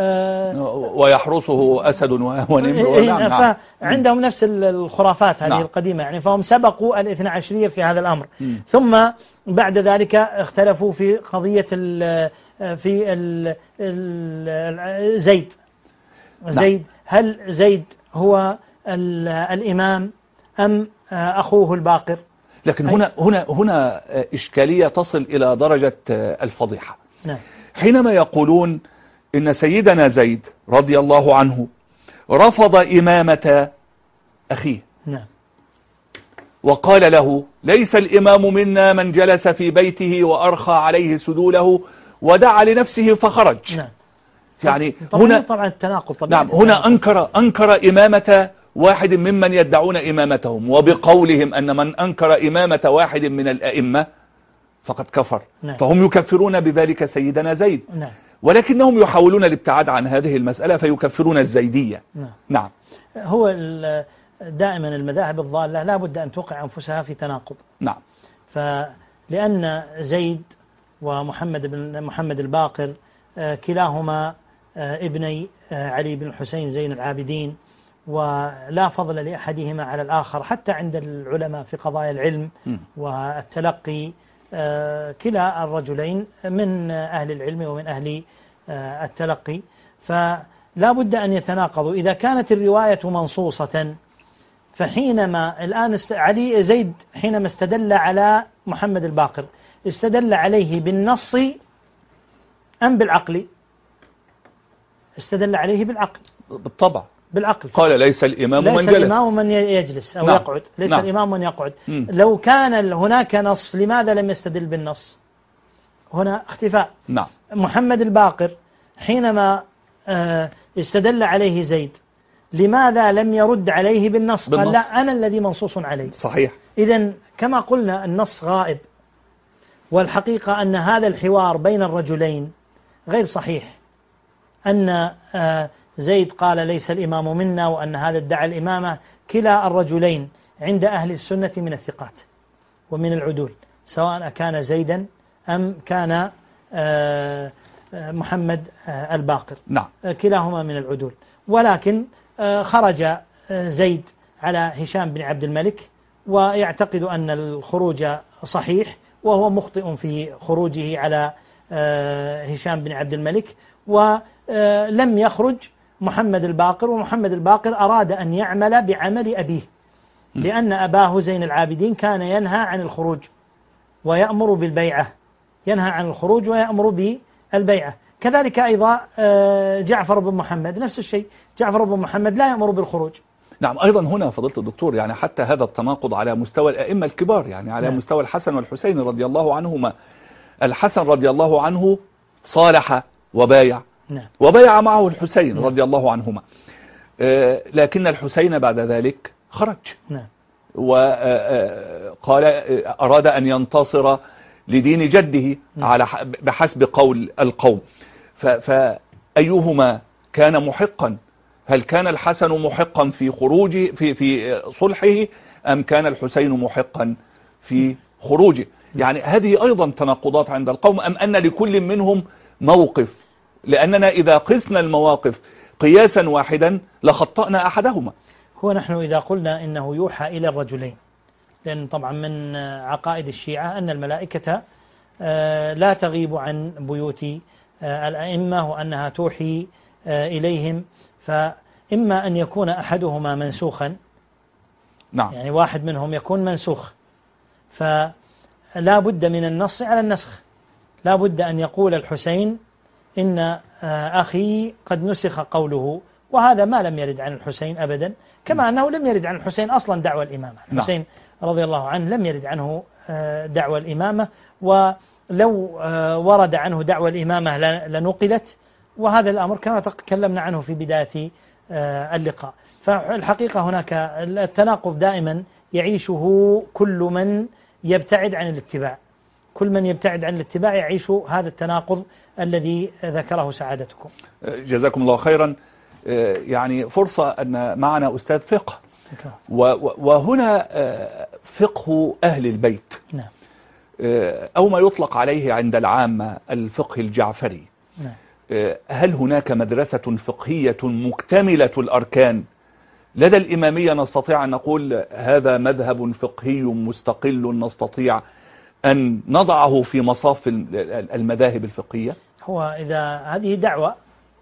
ويحرسه أسد ونمر. نعم. فعندهم نفس الخرافات هذه نعم. القديمة يعني، فهم سبقوا الاثنى عشرية في هذا الأمر. م. ثم بعد ذلك اختلفوا في قضية ال في ال ال زيد زيد هل زيد هو الإمام أم أخوه الباقر؟ لكن هنا هنا هنا إشكالية تصل إلى درجة الفضيحة. نعم. حينما يقولون إن سيدنا زيد رضي الله عنه رفض إمامة أخيه. نعم. وقال له ليس الإمام منا من جلس في بيته وأرخى عليه سدوله ودعا لنفسه فخرج. نعم. يعني طبعا هنا طبعا التناقض طبعا. نعم. هنا أنكر أنكر إمامة واحد ممن يدعون إمامتهم، وبقولهم أن من أنكر إمامة واحد من الأئمة فقد كفر. نعم. فهم يكفرون بذلك سيدنا زيد. نعم. ولكنهم يحاولون الابتعاد عن هذه المسألة فيكفرون الزيدية. نعم. نعم. هو دائما المذاهب الضالة لا بد أن توقع أنفسها في تناقض. نعم. فلأن زيد ومحمد بن محمد الباقر كلاهما ابني علي بن الحسين زين العابدين، ولا فضل لأحدهما على الآخر حتى عند العلماء في قضايا العلم م. والتلقي. كلا الرجلين من أهل العلم ومن أهل التلقي، فلا بد أن يتناقضوا. إذا كانت الرواية منصوصة فحينما الآن علي زيد حينما استدل على محمد الباقر استدل عليه بالنص أم بالعقل؟ استدل عليه بالعقل. بالطبع بالعقل. قال ليس الإمام ليس من جلس. الإمام من يجلس أو نعم. يقعد. ليس نعم. الإمام من يقعد. م. لو كان هناك نص لماذا لم يستدل بالنص؟ هنا اختفاء. نعم. محمد الباقر حينما استدل عليه زيد لماذا لم يرد عليه بالنص؟ بالنص. قال لا، أنا الذي منصوص عليه. صحيح. إذن كما قلنا النص غائب، والحقيقة أن هذا الحوار بين الرجلين غير صحيح، أن زيد قال ليس الإمام منا وأن هذا ادعى الإمامة. كلا الرجلين عند أهل السنة من الثقات ومن العدول، سواء كان زيدا أم كان محمد الباقر. نعم. كلاهما من العدول، ولكن خرج زيد على هشام بن عبد الملك ويعتقد أن الخروج صحيح، وهو مخطئ في خروجه على هشام بن عبد الملك، ولم يخرج محمد الباقر. ومحمد الباقر أراد أن يعمل بعمل أبيه، لأن أباه زين العابدين كان ينهى عن الخروج ويأمر بالبيعة، ينهى عن الخروج ويأمر بالبيعة. كذلك أيضا جعفر بن محمد نفس الشيء، جعفر بن محمد لا يأمر بالخروج. نعم. أيضا هنا فضيلة الدكتور، يعني حتى هذا التناقض على مستوى الأئمة الكبار، يعني على نعم. مستوى الحسن والحسين رضي الله عنهما. الحسن رضي الله عنه صالح وبايع، نعم. وبايع معه الحسين نعم. رضي الله عنهما، آه لكن الحسين بعد ذلك خرج، نعم. وقال أراد أن ينتصر لدين جده، نعم. على بحسب قول القوم. فأيهما كان محقا؟ هل كان الحسن محقا في خروجه في في صلحه، أم كان الحسين محقا في خروجه؟ يعني هذه أيضا تناقضات عند القوم، أم أن لكل منهم موقف؟ لأننا إذا قسنا المواقف قياسا واحدا لخطأنا أحدهما. هو نحن إذا قلنا إنه يوحى إلى الرجلين، لأن طبعا من عقائد الشيعة أن الملائكة لا تغيب عن بيوت الأئمة وأنها توحي إليهم، فإما أن يكون أحدهما منسوخا، نعم. يعني واحد منهم يكون منسوخ، فلا بد من النص على النسخ. لا بد أن يقول الحسين إن أخي قد نسخ قوله، وهذا ما لم يرد عن الحسين أبدا، كما أنه لم يرد عن الحسين أصلا دعوى الإمامة. الحسين رضي الله عنه لم يرد عنه دعوى الإمامة، ولو ورد عنه دعوى الإمامة لنقلت، وهذا الأمر كما تكلمنا عنه في بداية اللقاء. فالحقيقة هناك التناقض دائما يعيشه كل من يبتعد عن الاتباع، كل من يبتعد عن الاتباع يعيش هذا التناقض الذي ذكره سعادتكم. جزاكم الله خيرا. يعني فرصة أن معنا أستاذ فقه، وهنا فقه أهل البيت، نعم. أو ما يطلق عليه عند العامة الفقه الجعفري. نعم. هل هناك مدرسة فقهية مكتملة الأركان لدى الإمامية نستطيع أن نقول هذا مذهب فقهي مستقل نستطيع أن نضعه في مصاف المذاهب الفقهية؟ هو إذا هذه دعوة،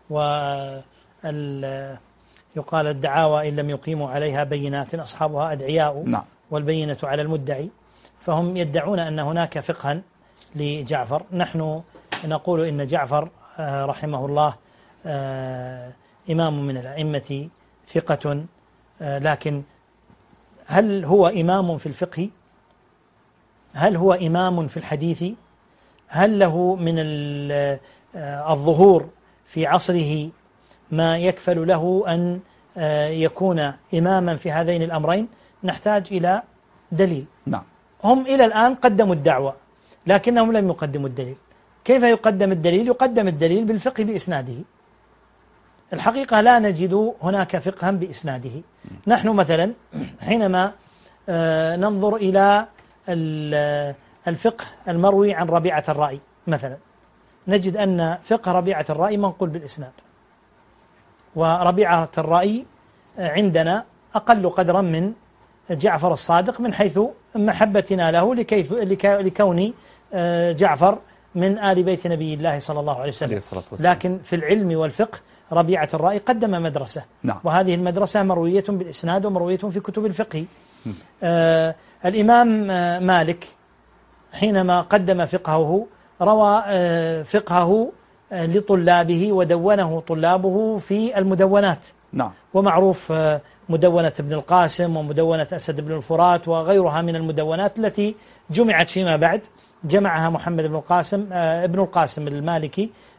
ويقال الدعاوى إن لم يقيموا عليها بينات أصحابها أدعياء، نعم. والبينة على المدعي، فهم يدعون أن هناك فقها لجعفر. نحن نقول إن جعفر رحمه الله إمام من الأئمة ثقة، لكن هل هو إمام في الفقه؟ هل هو إمام في الحديث؟ هل له من الظهور في عصره ما يكفل له أن يكون إماما في هذين الأمرين؟ نحتاج إلى دليل. نعم. هم إلى الآن قدموا الدعوة لكنهم لم يقدموا الدليل. كيف يقدم الدليل؟ يقدم الدليل بالفقه بإسناده. الحقيقة لا نجد هناك فقها بإسناده. نحن مثلا حينما ننظر إلى الفقه المروي عن ربيعة الرأي مثلا، نجد أن فقه ربيعة الرأي منقول بالإسناد، وربيعة الرأي عندنا أقل قدرا من جعفر الصادق من حيث محبتنا له لكون جعفر من آل بيت نبي الله صلى الله عليه وسلم. لكن في العلم والفقه ربيعة الرأي قدم مدرسة، نعم. وهذه المدرسة مروية بالإسناد ومروية في كتب الفقه. آه الإمام مالك حينما قدم فقهه روى آه فقهه آه لطلابه ودونه طلابه في المدونات، نعم. ومعروف آه مدونة ابن القاسم ومدونة أسد بن الفرات وغيرها من المدونات التي جمعت فيما بعد، جمعها محمد بن القاسم آه ابن القاسم المالكي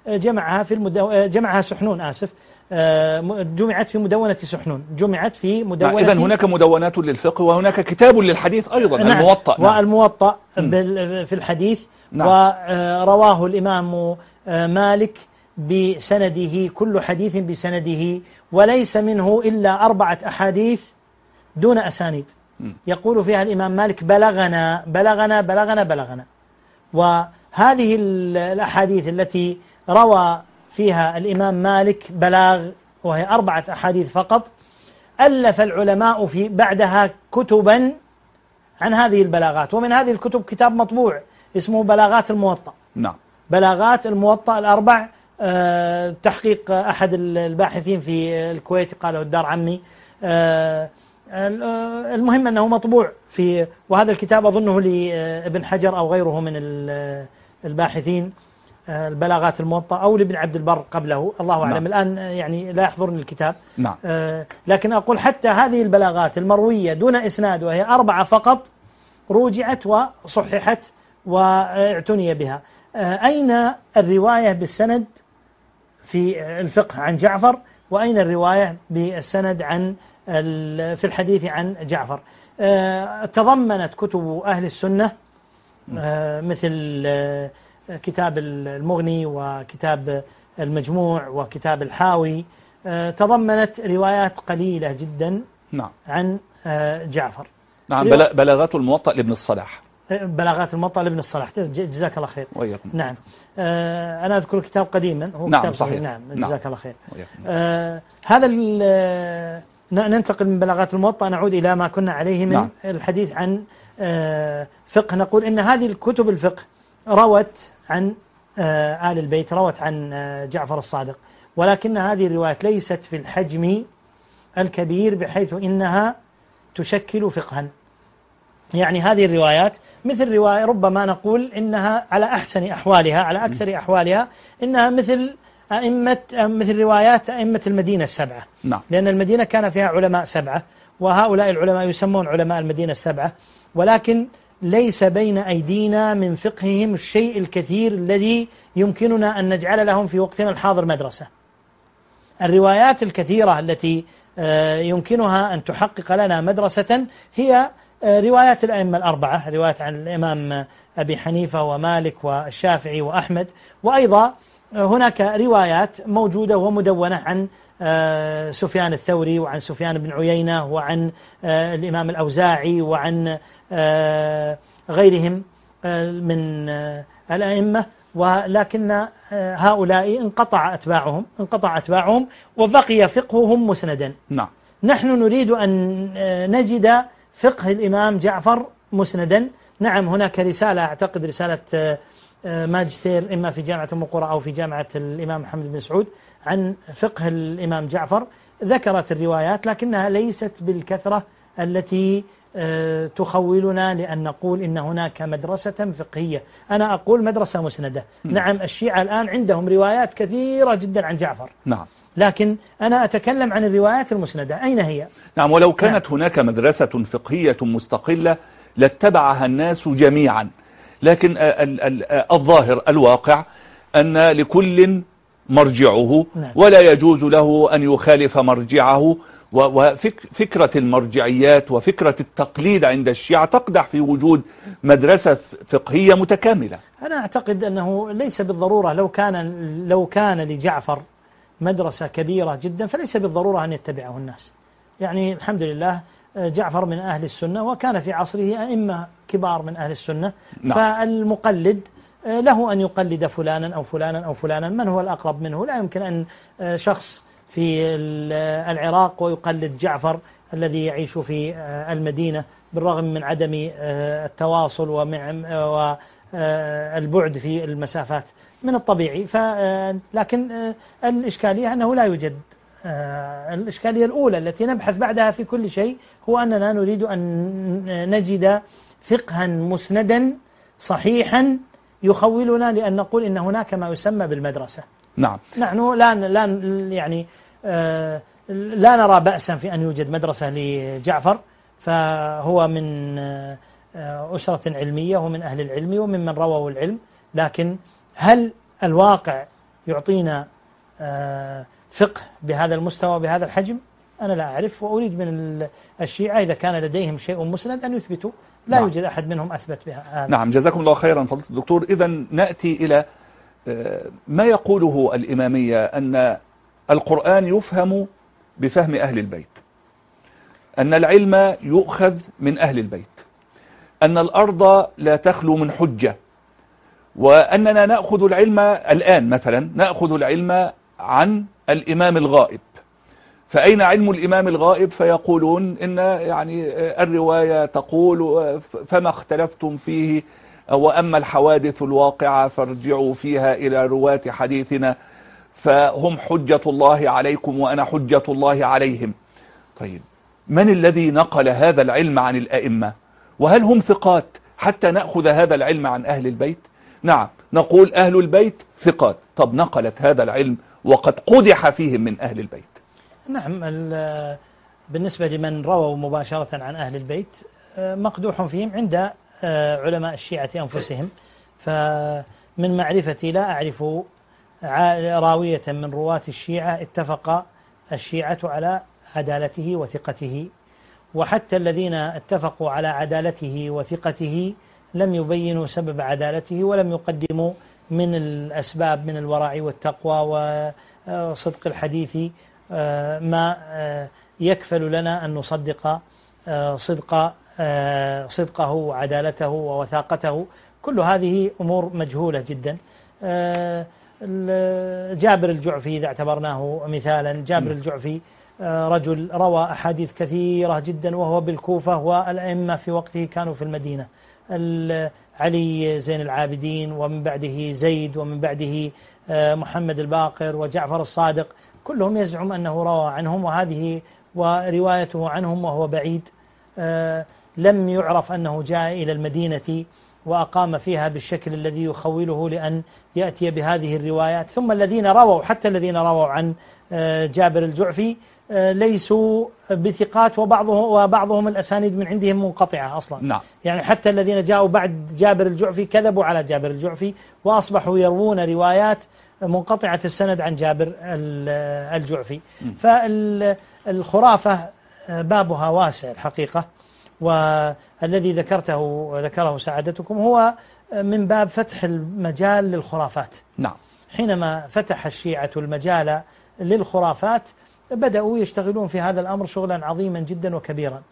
جمعها في المدو... جمعها سحنون آسف جمعت في مدونة سحنون جمعت في مدونة. إذن هناك مدونات للفقه وهناك كتاب للحديث أيضا. نعم. الموطأ. نعم. والموطأ في الحديث. نعم. ورواه الإمام مالك بسنده كل حديث بسنده وليس منه إلا أربعة أحاديث دون أسانيد يقول فيها الإمام مالك بلغنا بلغنا بلغنا بلغنا. وهذه الأحاديث التي روى فيها الإمام مالك بلاغ وهي أربعة أحاديث فقط ألف العلماء في بعدها كتبا عن هذه البلاغات ومن هذه الكتب كتاب مطبوع اسمه بلاغات الموطأ. نعم. بلاغات الموطأ الأربع أه تحقيق أحد الباحثين في الكويت قاله الدار عمي. أه المهم أنه مطبوع في وهذا الكتاب أظنه لابن حجر أو غيره من الباحثين البلاغات الموطأ أو لابن عبد البر قبله الله أعلم. نعم. الآن يعني لا يحضرني الكتاب. نعم. أه لكن أقول حتى هذه البلاغات المروية دون إسناد وهي أربعة فقط روجعت وصححت واعتني بها. أه أين الرواية بالسند في الفقه عن جعفر وأين الرواية بالسند عن في الحديث عن جعفر؟ أه تضمنت كتب أهل السنة أه مثل أه كتاب المغني وكتاب المجموع وكتاب الحاوي أه تضمنت روايات قليلة جدا. نعم. عن أه جعفر. نعم. بلاغات الموطأ لابن الصلاح. بلاغات الموطأ لابن الصلاح جزاك الله خير. وياكم. نعم. أه أنا أذكر كتاب قديما هو نعم كتاب صحيح. نعم جزاك نعم. الله خير. أه هذا ننتقل من بلاغات الموطأ نعود إلى ما كنا عليه من. نعم. الحديث عن أه فقه. نقول إن هذه الكتب الفقه روت عن آل البيت روت عن جعفر الصادق ولكن هذه الروايات ليست في الحجم الكبير بحيث إنها تشكل فقها. يعني هذه الروايات مثل رواية ربما نقول إنها على أحسن أحوالها على أكثر أحوالها إنها مثل أئمة مثل روايات أئمة المدينة السبعة. نعم. لأن المدينة كان فيها علماء سبعة وهؤلاء العلماء يسمون علماء المدينة السبعة ولكن ليس بين أيدينا من فقههم الشيء الكثير الذي يمكننا أن نجعل لهم في وقتنا الحاضر مدرسة. الروايات الكثيرة التي يمكنها أن تحقق لنا مدرسة هي روايات الأئمة الأربعة روايات عن الإمام أبي حنيفة ومالك والشافعي وأحمد وأيضا هناك روايات موجودة ومدونة عن سفيان الثوري وعن سفيان بن عيينة وعن الإمام الأوزاعي وعن غيرهم من الأئمة ولكن هؤلاء انقطع أتباعهم انقطع أتباعهم وبقي فقههم مسندا. نعم. نحن نريد أن نجد فقه الإمام جعفر مسندا. نعم هناك رسالة أعتقد رسالة ماجستير إما في جامعة أم القرى أو في جامعة الإمام محمد بن سعود عن فقه الإمام جعفر ذكرت الروايات لكنها ليست بالكثرة التي تخولنا لأن نقول إن هناك مدرسة فقهية. أنا أقول مدرسة مسندة. نعم الشيعة الآن عندهم روايات كثيرة جدا عن جعفر. نعم. لكن أنا أتكلم عن الروايات المسندة أين هي؟ نعم. ولو كانت نعم. هناك مدرسة فقهية مستقلة لاتبعها الناس جميعا لكن الظاهر الواقع أن لكل مرجعه. نعم. ولا يجوز له أن يخالف مرجعه وفكرة المرجعيات وفكرة التقليد عند الشيعة تقدح في وجود مدرسة فقهية متكاملة. أنا أعتقد أنه ليس بالضرورة لو كان لو كان لجعفر مدرسة كبيرة جدا فليس بالضرورة أن يتبعه الناس. يعني الحمد لله جعفر من أهل السنة وكان في عصره أئمة كبار من أهل السنة. نعم. فالمقلد له أن يقلد فلانا أو فلانا أو فلانا من هو الأقرب منه. لا يمكن أن شخص في العراق ويقلد جعفر الذي يعيش في المدينة بالرغم من عدم التواصل والبعد في المسافات من الطبيعي. لكن الإشكالية أنه لا يوجد. الإشكالية الأولى التي نبحث بعدها في كل شيء هو أننا نريد أن نجد فقها مسندا صحيحا يخولنا لأن نقول إن هناك ما يسمى بالمدرسة. نعم. نحن لا لا يعني لا نرى بأسا في أن يوجد مدرسة لجعفر فهو من أسرة علمية ومن أهل العلم وممن رووا العلم لكن هل الواقع يعطينا فقه بهذا المستوى بهذا الحجم؟ أنا لا أعرف، وأريد من الشيعة إذا كان لديهم شيء مسند أن يثبتوا. لا نعم. يوجد أحد منهم أثبت بها. نعم، جزاكم الله خيرا فضيلة الدكتور. إذا نأتي إلى ما يقوله الإمامية أن القرآن يفهم بفهم أهل البيت، أن العلم يؤخذ من أهل البيت، أن الأرض لا تخلو من حجة، وأننا نأخذ العلم الآن مثلا نأخذ العلم عن الإمام الغائب. فأين علم الإمام الغائب؟ فيقولون إن يعني الرواية تقول فما اختلفتم فيه وأما الحوادث الواقعة فارجعوا فيها إلى رواة حديثنا فهم حجة الله عليكم وأنا حجة الله عليهم. طيب، من الذي نقل هذا العلم عن الأئمة؟ وهل هم ثقات حتى نأخذ هذا العلم عن أهل البيت؟ نعم، نقول أهل البيت ثقات. طب نقلت هذا العلم وقد قدح فيهم من أهل البيت. نعم، بالنسبة لمن رووا مباشرة عن أهل البيت مقدوح فيهم عند علماء الشيعة أنفسهم. فمن معرفتي لا أعرف راوية من رواة الشيعة اتفق الشيعة على عدالته وثقته، وحتى الذين اتفقوا على عدالته وثقته لم يبينوا سبب عدالته ولم يقدموا من الأسباب من الورع والتقوى وصدق الحديث ما يكفل لنا أن نصدق صدق صدقه وعدالته ووثاقته. كل هذه أمور مجهولة جدا. جابر الجعفي إذا اعتبرناه مثالا، جابر الجعفي رجل روى أحاديث كثيرة جدا وهو بالكوفة، والأئمة في وقته كانوا في المدينة، علي زين العابدين ومن بعده زيد ومن بعده محمد الباقر وجعفر الصادق، كلهم يزعم أنه روى عنهم، وهذه وروايته عنهم وهو بعيد. لم يعرف أنه جاء إلى المدينة وأقام فيها بالشكل الذي يخوله لأن يأتي بهذه الروايات. ثم الذين رووا حتى الذين رووا عن جابر الجعفي ليسوا بثقات، وبعضهم وبعضهم الأسانيد من عندهم منقطعة أصلا. نعم. يعني حتى الذين جاءوا بعد جابر الجعفي كذبوا على جابر الجعفي وأصبحوا يروون روايات منقطعة السند عن جابر الجعفي. فالخرافة بابها واسع الحقيقة، والذي ذكرته ذكره سعادتكم هو من باب فتح المجال للخرافات. نعم. حينما فتح الشيعة المجال للخرافات بدأوا يشتغلون في هذا الأمر شغلا عظيما جدا وكبيرا،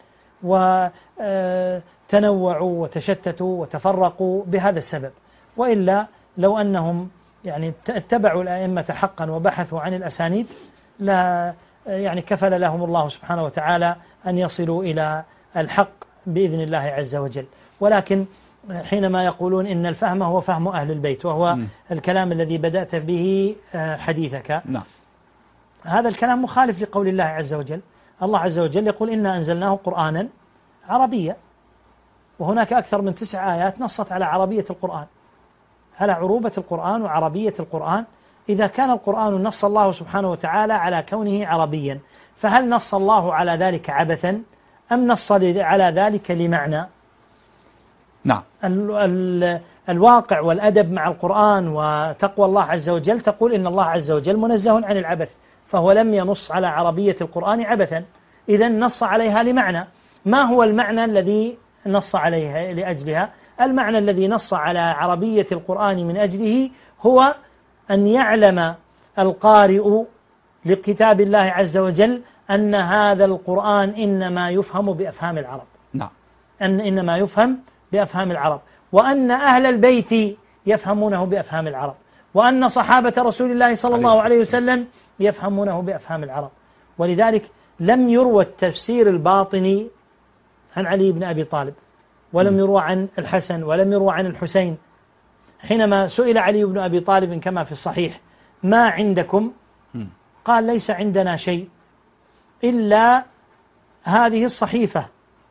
وتنوعوا وتشتتوا وتفرقوا بهذا السبب. وإلا لو أنهم يعني اتبعوا الأئمة حقا وبحثوا عن الأسانيد لا يعني كفل لهم الله سبحانه وتعالى أن يصلوا إلى الحق بإذن الله عز وجل. ولكن حينما يقولون إن الفهم هو فهم أهل البيت، وهو م. الكلام الذي بدأت به حديثك، نعم. هذا الكلام مخالف لقول الله عز وجل. الله عز وجل يقول إنا أنزلناه قرآنا عربيا، وهناك أكثر من تسع آيات نصت على عربية القرآن، على عروبة القرآن وعربية القرآن. إذا كان القرآن نص الله سبحانه وتعالى على كونه عربيا، فهل نص الله على ذلك عبثا أم نص على ذلك لمعنى؟ نعم. ال ال الواقع والأدب مع القرآن وتقوى الله عز وجل تقول إن الله عز وجل منزه عن العبث، فهو لم ينص على عربية القرآن عبثا، إذا نص عليها لمعنى. ما هو المعنى الذي نص عليها لأجلها؟ المعنى الذي نص على عربية القرآن من أجله هو أن يعلم القارئ لكتاب الله عز وجل أن هذا القرآن إنما يفهم بأفهام العرب. نعم. أن إنما يفهم بأفهام العرب، وأن أهل البيت يفهمونه بأفهام العرب، وأن صحابة رسول الله صلى الله عليه وسلم يفهمونه بأفهام العرب. ولذلك لم يروى التفسير الباطني عن علي بن أبي طالب، ولم يروى عن الحسن، ولم يروى عن الحسين. حينما سئل علي بن أبي طالب كما في الصحيح ما عندكم؟ قال ليس عندنا شيء إلا هذه الصحيفة.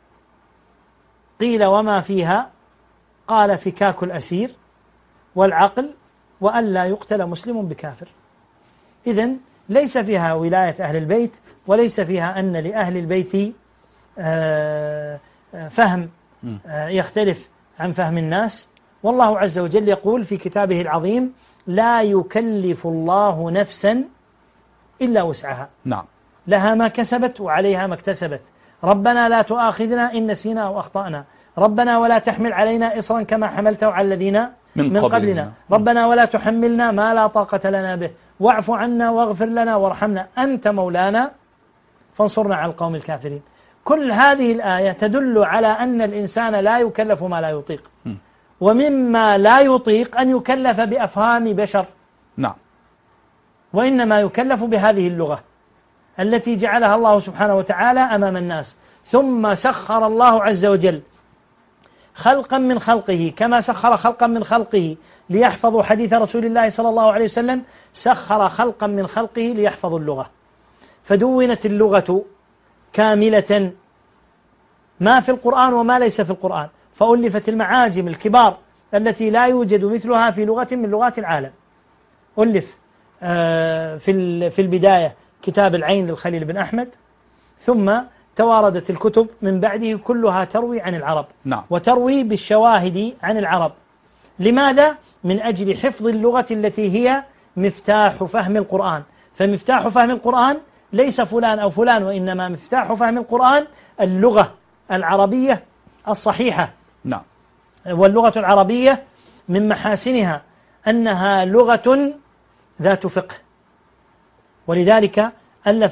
قيل وما فيها؟ قال فكاك الأسير والعقل وألا يقتل مسلم بكافر. إذن ليس فيها ولاية أهل البيت، وليس فيها أن لأهل البيت فهم يختلف عن فهم الناس، والله عز وجل يقول في كتابه العظيم: لا يكلف الله نفسا إلا وسعها، نعم، لها ما كسبت وعليها ما اكتسبت، ربنا لا تؤاخذنا إن نسينا أو أخطأنا، ربنا ولا تحمل علينا إصرا كما حملته على الذين من, من قبلنا. قبلنا ربنا ولا تحملنا ما لا طاقة لنا به، واعف عنا واغفر لنا وارحمنا أنت مولانا فانصرنا على القوم الكافرين. كل هذه الآية تدل على أن الإنسان لا يكلف ما لا يطيق، ومما لا يطيق أن يكلف بأفهام بشر، نعم، وإنما يكلف بهذه اللغة التي جعلها الله سبحانه وتعالى أمام الناس. ثم سخر الله عز وجل خلقا من خلقه، كما سخر خلقا من خلقه ليحفظوا حديث رسول الله صلى الله عليه وسلم، سخر خلقا من خلقه ليحفظوا اللغة، فدونت اللغة كاملة، ما في القرآن وما ليس في القرآن، فألفت المعاجم الكبار التي لا يوجد مثلها في لغة من لغات العالم. ألف في في البداية كتاب العين للخليل بن أحمد، ثم تواردت الكتب من بعده كلها تروي عن العرب، نعم. وتروي بالشواهد عن العرب. لماذا؟ من أجل حفظ اللغة التي هي مفتاح فهم القرآن. فمفتاح فهم القرآن ليس فلان أو فلان، وإنما مفتاح فهم القرآن اللغة العربية الصحيحة. نعم. واللغة العربية من محاسنها أنها لغة ذات فقه، ولذلك ألف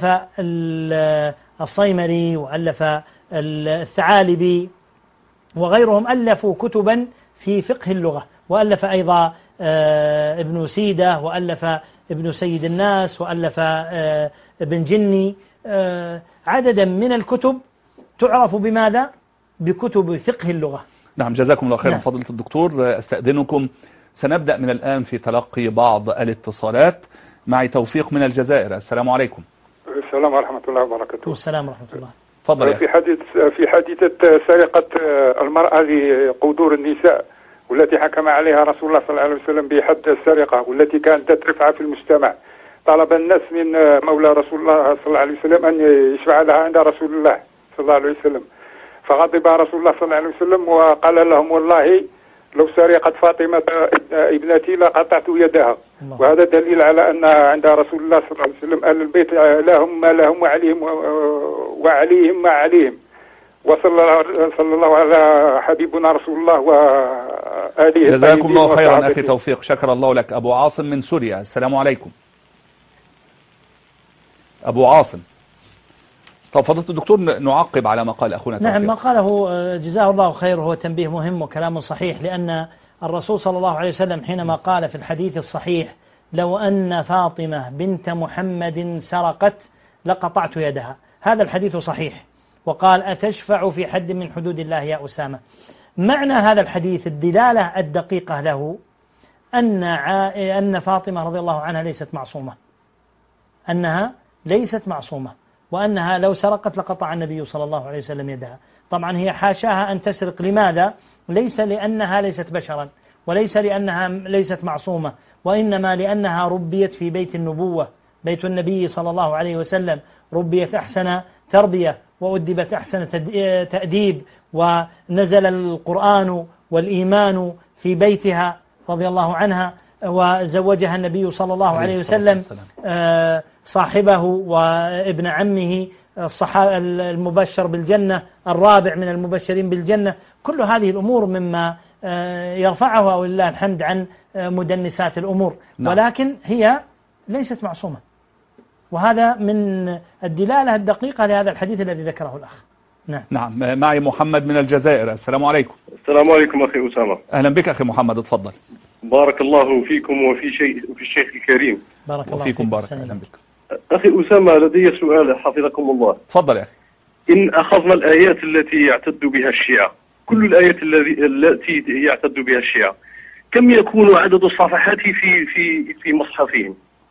الصيمري وألف الثعالبي وغيرهم ألفوا كتبا في فقه اللغة، وألف أيضا ابن سيدة، وألف ابن سيد الناس، وألف ابن جني، عددا من الكتب تعرف بماذا؟ بكتب فقه اللغة. نعم، جزاكم الله خيرا. نعم. فضيلة الدكتور، استأذنكم سنبدأ من الآن في تلقي بعض الاتصالات. معي توفيق من الجزائر. السلام عليكم. السلام ورحمة الله وبركاته. والسلام ورحمة الله. تفضل. في حديث في حادثة سرقة المرأة لقدور النساء والتي حكم عليها رسول الله صلى الله عليه وسلم بحد السرقة، والتي كانت ترفع في المجتمع، طلب الناس من مولى رسول الله صلى الله عليه وسلم أن يشفع لها عند رسول الله صلى الله عليه وسلم، فغضب رسول الله صلى الله عليه وسلم وقال لهم: والله لو سرقت فاطمة ابنتي لقطعت يدها. الله. وهذا دليل على أن عند رسول الله صلى الله عليه وسلم أهل البيت لهم ما لهم وعليهم وعليهم ما عليهم. وصلى الله على حبيبنا رسول الله وآله. جزاكم الله خيرا أخي توفيق، شكر الله لك. أبو عاصم من سوريا. السلام عليكم أبو عاصم. طب فضيلة الدكتور نعقب على ما قال أخونا توفيق. نعم، ما قاله جزاه الله خير هو تنبيه مهم وكلام صحيح، لأن الرسول صلى الله عليه وسلم حينما قال في الحديث الصحيح: لو أن فاطمة بنت محمد سرقت لقطعت يدها، هذا الحديث صحيح. وقال: أتشفع في حد من حدود الله يا أسامة. معنى هذا الحديث الدلالة الدقيقة له أن أن فاطمة رضي الله عنها ليست معصومة، أنها ليست معصومة، وأنها لو سرقت لقطع النبي صلى الله عليه وسلم يدها. طبعا هي حاشاها أن تسرق. لماذا؟ ليس لأنها ليست بشرا، وليس لأنها ليست معصومة، وإنما لأنها ربيت في بيت النبوة، بيت النبي صلى الله عليه وسلم، ربيت أحسن تربية وأدبت أحسن تأديب، ونزل القرآن والإيمان في بيتها رضي الله عنها، وزوجها النبي صلى الله عليه وسلم صاحبه وابن عمه المبشر بالجنة، الرابع من المبشرين بالجنة. كل هذه الأمور مما يرفعها ولله الحمد عن مدنسات الأمور. نعم. ولكن هي ليست معصومة، وهذا من الدلالة الدقيقة لهذا الحديث الذي ذكره الأخ. نعم. نعم، معي محمد من الجزائر. السلام عليكم. السلام عليكم أخي أسامة. أهلا بك أخي محمد، اتفضل. بارك الله فيكم وفي شيء وفي الشيخ الكريم. بارك الله فيكم. بارك. أهلا بك أخي أسامة، لدي سؤال حفظكم الله. تفضل يا أخي. إن أخذنا الآيات التي يعتد بها الشيعة، كل الآيات التي يعتد بها الشيعة، كم يكون عدد الصفحات في في في مصحفهم؟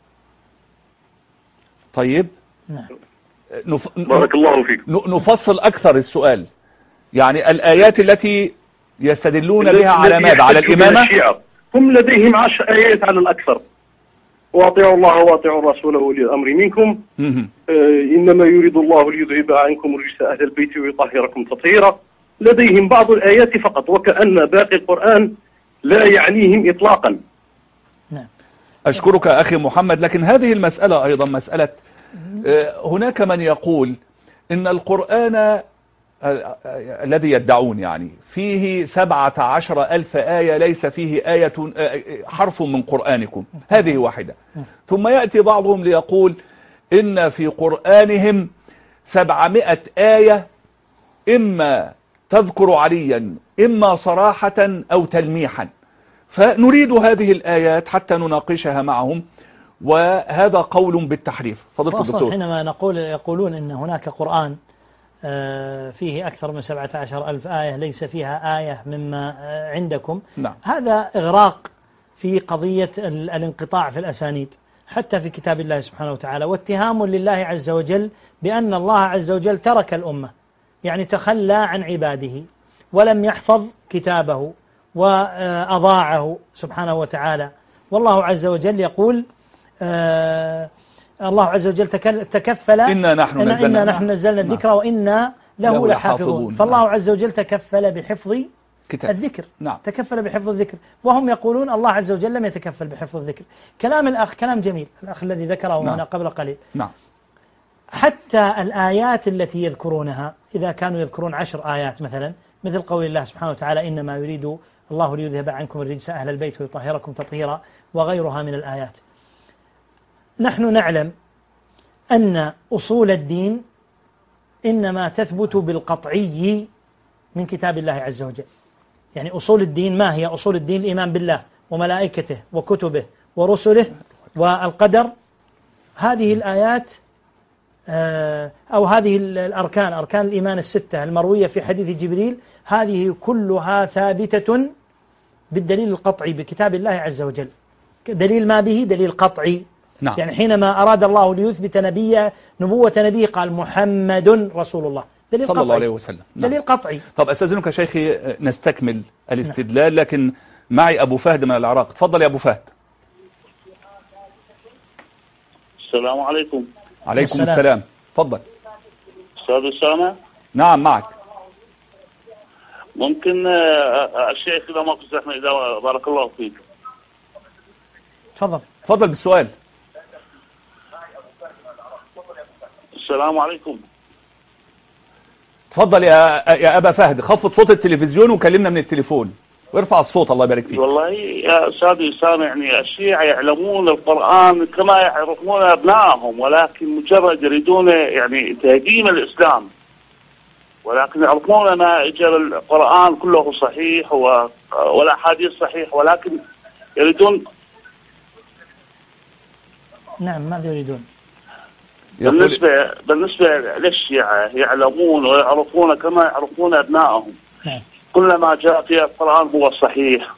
طيب. نعم. نف... بارك الله فيك. نفصل أكثر السؤال، يعني الآيات التي يستدلون بها على ماذا؟ على الإمامة؟ هم لديهم عشر آيات على الأكثر: واطيعوا الله واطيعوا الرسول وأولي الأمر منكم، آه إنما يريد الله ليذهب عنكم الرجس أهل البيت ويطهركم تطهيرا. لديهم بعض الآيات فقط، وكأن باقي القرآن لا يعنيهم إطلاقا. نعم. أشكرك أخي محمد. لكن هذه المسألة أيضا مسألة، هناك من يقول إن القرآن الذي يدعون يعني فيه سبعة عشر ألف آية ليس فيه آية حرف من قرآنكم، هذه واحدة. ثم يأتي بعضهم ليقول إن في قرآنهم سبعمائة آية إما تذكر عليا إما صراحة أو تلميحا، فنريد هذه الآيات حتى نناقشها معهم، وهذا قول بالتحريف. فضلت الدكتور، حينما نقول يقولون إن هناك قرآن فيه أكثر من سبعة عشر ألف آية ليس فيها آية مما عندكم، نعم. هذا إغراق في قضية الانقطاع في الأسانيد حتى في كتاب الله سبحانه وتعالى، واتهام لله عز وجل بأن الله عز وجل ترك الأمة، يعني تخلى عن عباده ولم يحفظ كتابه وأضاعه سبحانه وتعالى. والله عز وجل يقول آه الله عز وجل تكفل إنا نحن إن نزلنا, إنا نحن نزلنا الذكر وإنا له لحافظون. فالله نعم. عز وجل تكفل بحفظ كتاب. الذكر نعم. تكفل بحفظ الذكر، وهم يقولون الله عز وجل لم يتكفل بحفظ الذكر. كلام الأخ كلام جميل، الأخ الذي ذكره نعم. هنا قبل قليل. نعم. حتى الآيات التي يذكرونها إذا كانوا يذكرون عشر آيات مثلا، مثل قول الله سبحانه وتعالى إنما يريد الله ليذهب عنكم الرجس أهل البيت ويطهركم تطهيرا، وغيرها من الآيات. نحن نعلم أن أصول الدين إنما تثبت بالقطعي من كتاب الله عز وجل. يعني أصول الدين ما هي؟ أصول الدين الإيمان بالله وملائكته وكتبه ورسله والقدر. هذه الآيات أو هذه الأركان، أركان الإيمان الستة المروية في حديث جبريل، هذه كلها ثابتة بالدليل القطعي بكتاب الله عز وجل. دليل ما به؟ دليل قطعي. نعم. يعني حينما أراد الله ليثبت نبيه نبوة نبيه قال محمد رسول الله، دليل صلى قطعي. الله عليه وسلم. نعم. دليل قطعي. طب أستاذنك شيخي نستكمل الاستدلال، لكن معي أبو فهد من العراق. تفضل يا أبو فهد. السلام عليكم. عليكم السلام. السلام. تفضل. أستاذ أسامة. نعم معك. ممكن الشيخ إذا ما كنت زحمة إذا بارك الله فيك. تفضل. تفضل بالسؤال. السلام عليكم. تفضل يا يا أبا فهد، خفض صوت التلفزيون وكلمنا من التليفون وارفع الصوت الله يبارك فيك. والله يا أستاذ أسامة يعني الشيعة يعلمون القرآن كما يعرفون أبنائهم، ولكن مجرد يريدون يعني تهديم الإسلام، ولكن يعرفون أن إجر القرآن كله صحيح والأحاديث صحيح، ولكن يريدون. نعم. ماذا يريدون؟ بالنسبة بالنسبة للشيعة يعلمون ويعرفون كما يعرفون أبنائهم. نعم. كل ما جاء في القرآن هو صحيح،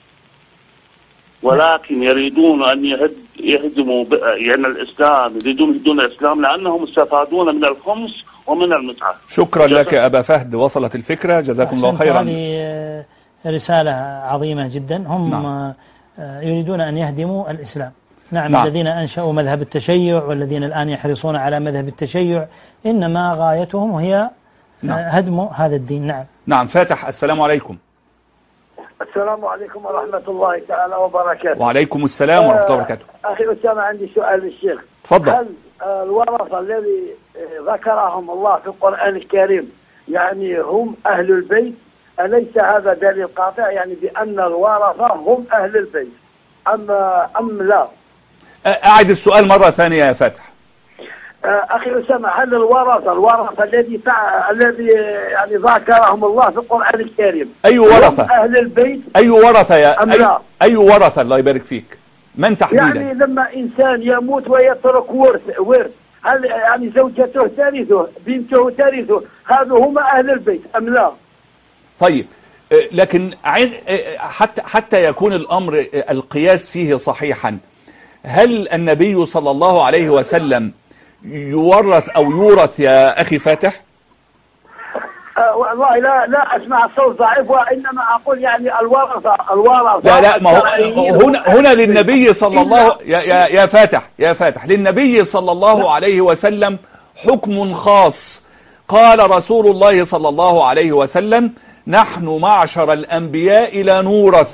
ولكن يريدون أن يهد يهدموا يعني الإسلام، يريدون يهدون الإسلام لأنهم استفادون من الخمس ومن المتعة. شكرا لك يا أبا فهد، وصلت الفكرة، جزاكم الله خيرا. هذه رسالة عظيمة جدا. هم نعم. يريدون أن يهدموا الإسلام. نعم. نعم. الذين أنشأوا مذهب التشيع والذين الآن يحرصون على مذهب التشيع إنما غايتهم هي نعم. هدم هذا الدين. نعم. نعم. فاتح، السلام عليكم. السلام عليكم ورحمة الله تعالى وبركاته. وعليكم السلام ورحمة الله وبركاته. أخي أسامة عندي سؤال للشيخ. تفضل. هل الورثة الذي ذكرهم الله في القرآن الكريم يعني هم أهل البيت؟ أليس هذا دليل قاطع يعني بأن الورثة هم أهل البيت أم أم لا؟ أعد السؤال مرة ثانية يا فاتح. أخي أسامة، هل الورثة الورثة الذي فع... الذي يعني ذكرهم الله في القرآن الكريم أي ورثة؟ أهل البيت؟ أي ورثة يا أم أي... لا؟ أي ورثة الله يبارك فيك؟ من تحديدا؟ يعني لما إنسان يموت ويترك ورث ورث هل يعني زوجته ترثه، بنته ترثه، هذا هم أهل البيت أم لا؟ طيب، لكن حتى حتى يكون الأمر القياس فيه صحيحا، هل النبي صلى الله عليه وسلم يورث أو يورث يا أخي فاتح؟ أه والله لا لا أسمع الصوت ضعيف، وإنما أقول يعني الورثة الورثة لا لا ما هو هنا هنا للنبي صلى الله يا يا يا فاتح يا فاتح للنبي صلى الله عليه وسلم حكم خاص. قال رسول الله صلى الله عليه وسلم: نحن معشر الأنبياء لا نورث،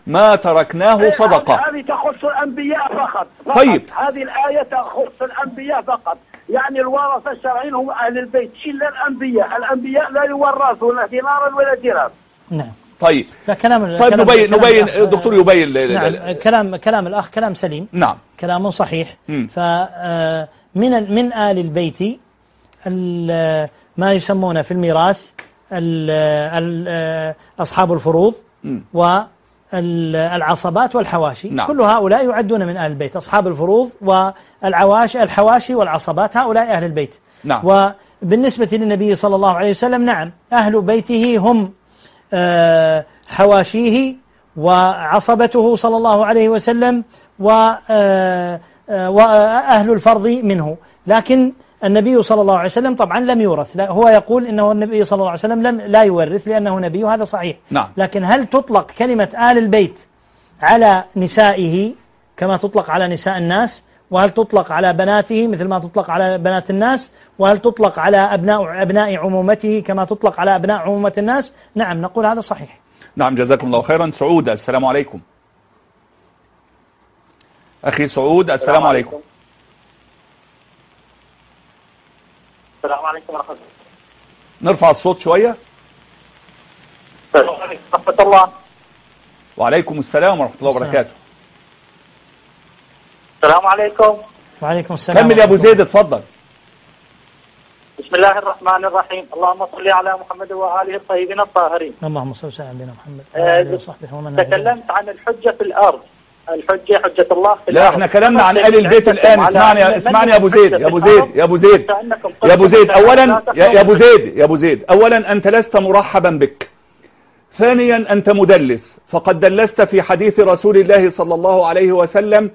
ما تركناه صدقة. هذه تخص الأنبياء فقط, فقط. طيب هذه الآية تخص الأنبياء فقط, يعني الورثة الشرعيين هم أهل البيت إلا الأنبياء. الأنبياء لا يورثون لا دينارا ولا درهم. نعم. طيب لا كلام طيب كلام نبين كلام نبين الأخ دكتور يبين. نعم كلام كلام الأخ كلام سليم. نعم كلام صحيح. م. فمن من آل البيت ما يسمونه في الميراث أصحاب الفروض م. والعصبات والحواشي. نعم. كل هؤلاء يعدون من آل البيت. أصحاب الفروض والعواشي الحواشي والعصبات هؤلاء أهل البيت. نعم. وبالنسبة للنبي صلى الله عليه وسلم نعم أهل بيته هم حواشيه وعصبته صلى الله عليه وسلم وأهل الفرض منه. لكن النبي صلى الله عليه وسلم طبعا لم يورث. لا هو يقول إنه النبي صلى الله عليه وسلم لم لا يورث لأنه نبي, وهذا صحيح. نعم. لكن هل تطلق كلمة آل البيت على نسائه كما تطلق على نساء الناس؟ وهل تطلق على بناته مثل ما تطلق على بنات الناس؟ وهل تطلق على أبناء أبناء عمومته كما تطلق على أبناء عمومة الناس؟ نعم نقول هذا صحيح. نعم جزاكم الله خيرا. سعود السلام عليكم. أخي سعود السلام عليكم. السلام عليكم ورحمة الله. نرفع الصوت شوية. السلام عليكم ورحمة الله. وعليكم السلام ورحمة الله وبركاته. السلام عليكم. وعليكم السلام. كمل يا أبو زيد اتفضل. بسم الله الرحمن الرحيم. اللهم صل على محمد وآله الطيبين الطاهرين. اللهم صل وسلم على محمد وآله وصحبه ومن والاه. تكلمت عن الحجة في الأرض. الحجة حجة الله في لا الأرض. احنا كلامنا عن آل البيت الآن. اسمعني اسمعني يا أبو زيد يا أبو زيد يا أبو زيد يا أبو زيد أولا يا أبو زيد يا أبو زيد أولا أنت لست مرحبا بك. ثانيا أنت مدلس فقد دلست في حديث رسول الله صلى الله عليه وسلم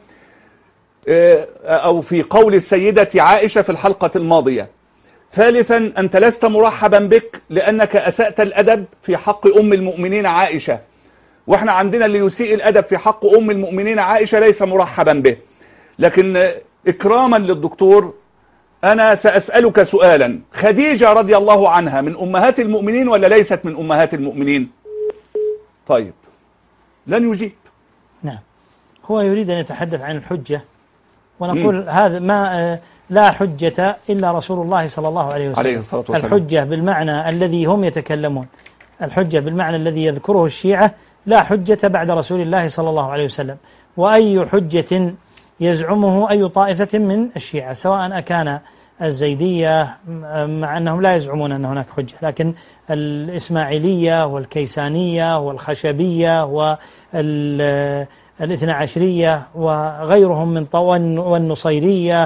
أو في قول السيدة عائشة في الحلقة الماضية. ثالثا أنت لست مرحبا بك لأنك أسأت الأدب في حق أم المؤمنين عائشة, وإحنا عندنا اللي يسيء الأدب في حق أم المؤمنين عائشة ليس مرحبا به. لكن إكراما للدكتور أنا سأسألك سؤالا. خديجة رضي الله عنها من أمهات المؤمنين ولا ليست من أمهات المؤمنين؟ طيب لن يجيب. نعم هو يريد أن يتحدث عن الحجة ونقول م. هذا ما لا حجة إلا رسول الله صلى الله عليه وسلم. عليه الصلاة والسلام. الحجة بالمعنى الذي هم يتكلمون, الحجة بالمعنى الذي يذكره الشيعة, لا حجة بعد رسول الله صلى الله عليه وسلم. وأي حجة يزعمه أي طائفة من الشيعة سواء أكان الزيدية مع أنهم لا يزعمون أن هناك حجة, لكن الإسماعيلية والكيسانية والخشبية والاثنى عشرية وغيرهم من طوان والنصيرية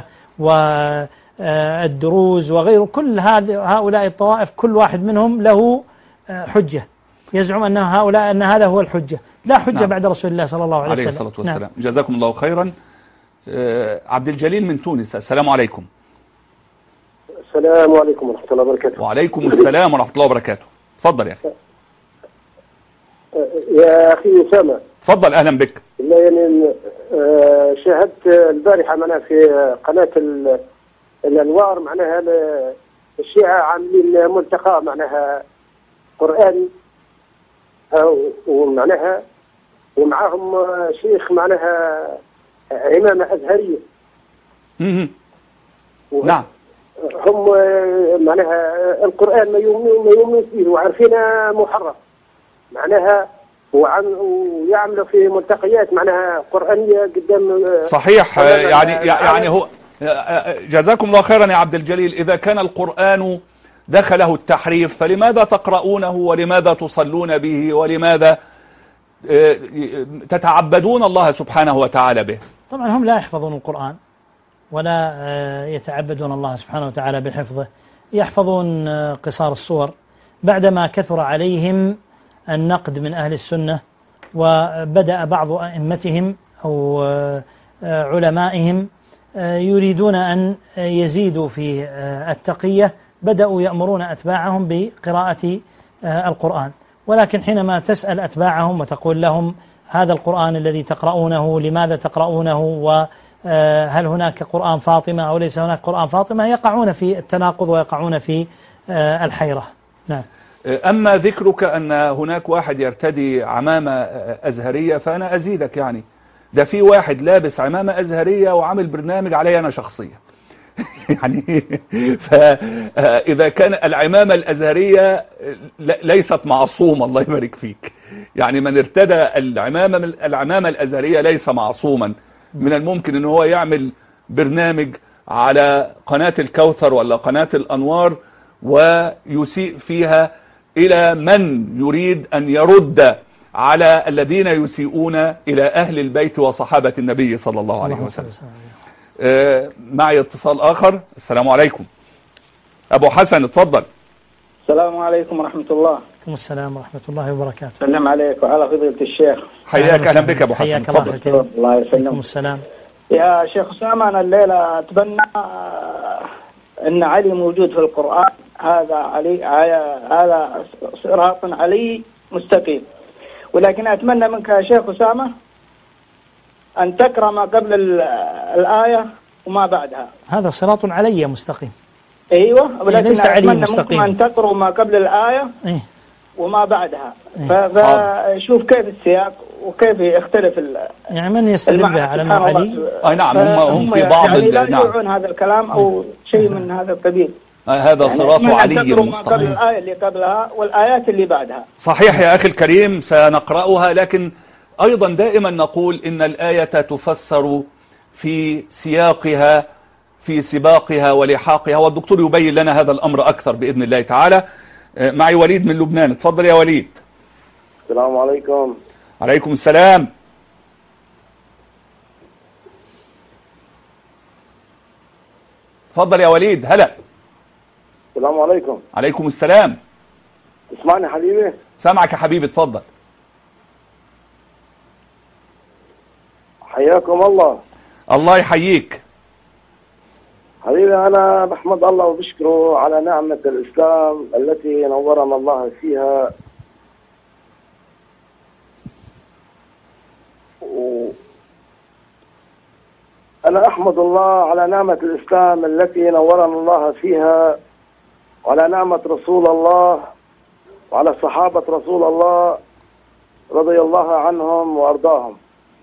والدروز وغيره, كل هؤلاء الطوائف كل واحد منهم له حجة يزعم أن هؤلاء أن هذا هو الحجة. لا حجة نعم. بعد رسول الله صلى الله عليه, عليه وسلم. الصلاة والسلام. نعم. جزاكم الله خيرا. آه عبد الجليل من تونس السلام عليكم. السلام عليكم ورحمة الله وبركاته. وعليكم السلام ورحمة الله وبركاته. تفضل يا أخي. يا أخي أسامة. تفضل أهلا بك. يعني شاهدت البارحة معنا في قناة الأنوار معناها الشيعة عاملين ملتقى معناها قرآني ومعناها ومعهم شيخ معناها عمامة أزهرية. نعم. هم معناها القرآن ما يؤمنون ما يؤمنون فيه وعارفينه محرف معناها ويعملوا في ملتقيات معناها قرآنية قدام. صحيح يعني يعني هو جزاكم الله خيرا يا عبد الجليل. إذا كان القرآن دخله التحريف فلماذا تقرؤونه ولماذا تصلون به ولماذا تتعبدون الله سبحانه وتعالى به؟ طبعا هم لا يحفظون القرآن ولا يتعبدون الله سبحانه وتعالى بحفظه, يحفظون قصار الصور بعدما كثر عليهم النقد من أهل السنة وبدأ بعض أئمتهم أو علمائهم يريدون أن يزيدوا في التقية, بدأوا يأمرون أتباعهم بقراءة القرآن. ولكن حينما تسأل أتباعهم وتقول لهم هذا القرآن الذي تقرؤونه لماذا تقرؤونه وهل هناك قرآن فاطمة أو ليس هناك قرآن فاطمة, يقعون في التناقض ويقعون في الحيرة. نعم. أما ذكرك أن هناك واحد يرتدي عمامة أزهرية فأنا أزيدك، يعني ده في واحد لابس عمامة أزهرية وعامل برنامج علي أنا شخصيا يعني فإذا كان العمامة الأزهرية ليست معصومة، الله يبارك فيك، يعني من ارتدى العمامة العمامة الأزهرية ليس معصوما. من الممكن ان هو يعمل برنامج على قناة الكوثر ولا قناة الأنوار ويسيء فيها إلى من يريد أن يرد على الذين يسيئون إلى أهل البيت وصحابة النبي صلى الله عليه وسلم. آه معي اتصال آخر. السلام عليكم. أبو حسن اتفضل. السلام عليكم ورحمة الله. عليكم السلام ورحمة الله وبركاته. سلام عليك وعلى فضيلة الشيخ. حياك أهلا بك أبو حسن. حياك الله. تفضل. الله يسلمك. السلام. يا شيخ أسامة، أنا الليلة أتبنى أن علي موجود في القرآن. هذا علي هذا صراط علي مستقيم، ولكن أتمنى منك يا شيخ أسامة أن تقرأ ما قبل الآية وما بعدها. هذا صراط علي مستقيم. أيوة، ولكن ليس علي أتمنى مستقيم. منكم أن تقرأوا ما قبل الآية إيه؟ وما بعدها. إيه؟ فشوف كيف السياق وكيف يختلف يعني من يستدل بها على أنه علي؟ أي نعم، هم هم في بعض يعني لا نعم يوعون هذا الكلام أو شيء من هذا القبيل. هذا يعني صراط علي المستقيم قبل المستقيم. الآية اللي قبلها والآيات اللي بعدها. صحيح يا أخي الكريم، سنقرأها، لكن أيضا دائما نقول إن الآية تفسر في سياقها في سباقها ولحاقها، والدكتور يبين لنا هذا الأمر أكثر بإذن الله تعالى. معي وليد من لبنان. اتفضل يا وليد. السلام عليكم. عليكم السلام. اتفضل يا وليد. هلا. السلام عليكم. عليكم السلام. تسمعني حبيبي؟ سامعك يا حبيبي، اتفضل. حياكم الله. الله يحييك حبيبي، أنا بحمد الله وبشكره على نعمة الإسلام التي نورنا الله فيها، و... أنا أحمد الله على نعمة الإسلام التي نورنا الله فيها، وعلى نعمة رسول الله وعلى صحابة رسول الله رضي الله عنهم وأرضاهم.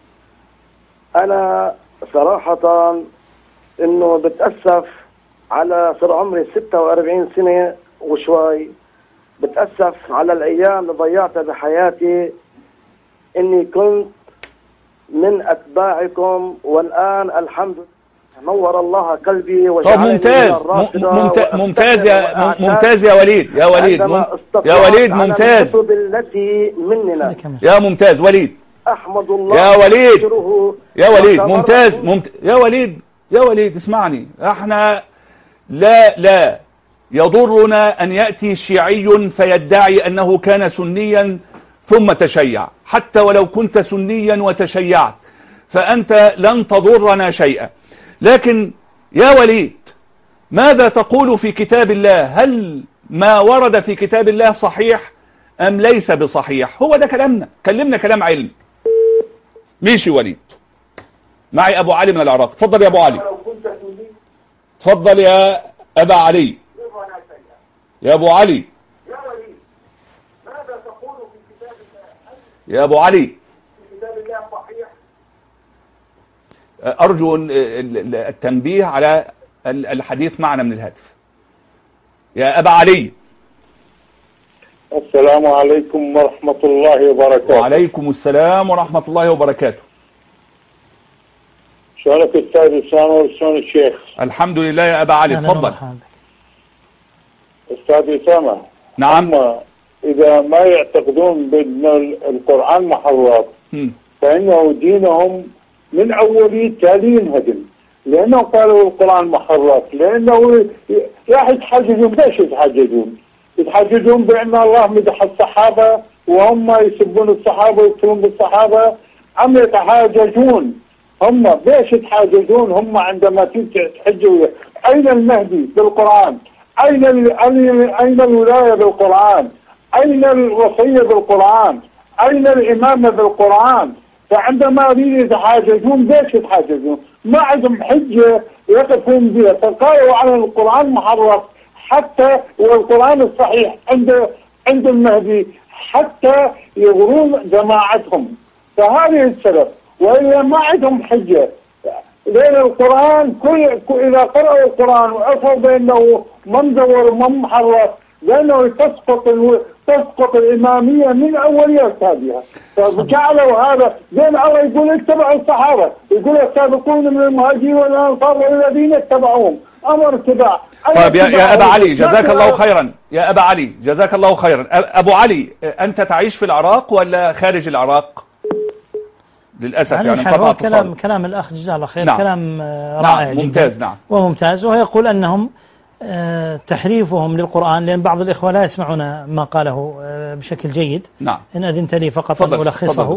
أنا صراحة إنه بتأسف على صار عمري ستة وأربعين سنة وشوي، بتأسف على الأيام اللي ضيعتها بحياتي، إني كنت من أتباعكم، والآن الحمد لله نور الله قلبي طب ممتاز ممتاز ممتاز يا ممتاز يا وليد يا وليد يا وليد ممتاز التي مننا يا ممتاز وليد أحمد الله يا وليد يا وليد ممتاز ممتاز يا وليد يا وليد اسمعني، احنا لا لا يضرنا أن يأتي شيعي فيدعي أنه كان سنيا ثم تشيع، حتى ولو كنت سنيا وتشيعت فأنت لن تضرنا شيئا. لكن يا وليد، ماذا تقول في كتاب الله؟ هل ما ورد في كتاب الله صحيح أم ليس بصحيح؟ هو ده كلامنا، كلمنا كلام علم. ماشي وليد. معي أبو علي من العراق. تفضل يا أبو علي. تفضل يا أبا علي. يا أبو علي. يا أبو علي. أرجو التنبيه على الحديث معنا من الهاتف. يا أبا علي. السلام عليكم ورحمة الله وبركاته. وعليكم السلام ورحمة الله وبركاته. شلونك أستاذ أسامة وشلون الشيخ؟ الحمد لله يا أبا علي، تفضل. أستاذ أسامة. نعم. إذا ما يعتقدون بأن القرآن محرف فإنه دينهم من أولي تالي ينهدم، لأنه قالوا القرآن محرف، لأنه راح يتحججون. ليش يتحججون؟ يتحججون بأن الله مدح الصحابة وهم يسبون الصحابة ويقتلون بالصحابة. عم يتحاججون هم. ليش يتحاججون هم عندما تيجي تحجوا؟ أين المهدي بالقرآن؟ أين أين الولاية بالقرآن؟ أين الوصية بالقرآن؟ أين الإمامة بالقرآن؟ فعندما يتحاججون ليش يتحاججون؟ ما عندهم حجة يقفون بها، فقالوا على القرآن محرف، حتى والقرآن الصحيح عند عند المهدي حتى يغرون جماعتهم. فهذه السبب، وإلا ما عندهم حجة. لأن القرآن كل إذا قرأوا القرآن وعرفوا بأنه منزور ومحرف، لأنه تسقط تسقط الإمامية من أولياتها. فجعلوا هذا زين الله يقول اتبعوا الصحابة، يقول السابقون من المهاجرين والأنصار والذين اتبعوهم، أمر اتباع. طيب يا, يا أبا علي جزاك الله خيرا، يا أبا علي جزاك الله خيرا. أبو علي، أنت تعيش في العراق ولا خارج العراق؟ للأسف يعني انقطع كلام كلام الأخ جزاه الله خير. نعم. كلام نعم رائع ممتاز جدا. نعم وممتاز. وهو يقول أنهم تحريفهم للقرآن، لأن بعض الإخوة لا يسمعون ما قاله بشكل جيد. نعم. إن أذنت لي فقط أن ألخصه.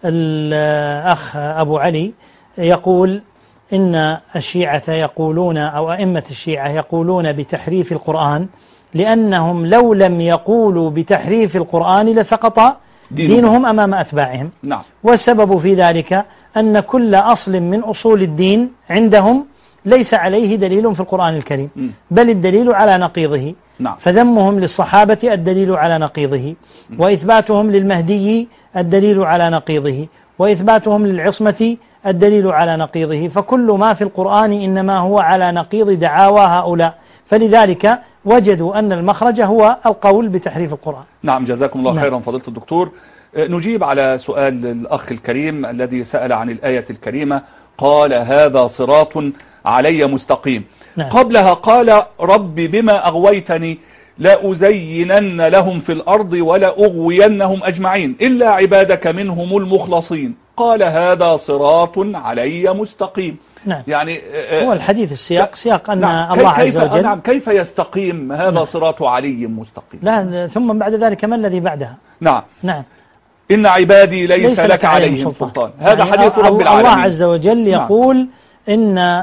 الأخ أبو علي يقول إن الشيعة يقولون أو أئمة الشيعة يقولون بتحريف القرآن لأنهم لو لم يقولوا بتحريف القرآن لسقط دينهم, دينهم أمام أتباعهم. نعم. والسبب في ذلك أن كل أصل من أصول الدين عندهم ليس عليه دليل في القرآن الكريم، م. بل الدليل على نقيضه. نعم. فذمهم للصحابة الدليل على نقيضه، م. وإثباتهم للمهدي الدليل على نقيضه، وإثباتهم للعصمة الدليل على نقيضه. فكل ما في القرآن إنما هو على نقيض دعاوى هؤلاء، فلذلك وجدوا أن المخرج هو القول بتحريف القرآن. نعم جزاكم الله نعم. خيرا فضيلة الدكتور. نجيب على سؤال الأخ الكريم الذي سأل عن الآية الكريمة، قال هذا صراط علي مستقيم. نعم. قبلها قال رب بما أغويتني لأزينن لهم في الأرض ولأغوينهم أجمعين إلا عبادك منهم المخلصين. قال هذا صراط علي مستقيم. نعم. يعني هو الحديث السياق سياق أن نعم. الله كيف عز وجل نعم كيف يستقيم هذا نعم. صراط علي مستقيم. لا ثم بعد ذلك ما الذي بعدها؟ نعم نعم إن عبادي ليس, ليس لك عليهم سلطان, سلطان. هذا يعني حديث رب العالمين. الله عز وجل يقول نعم. إن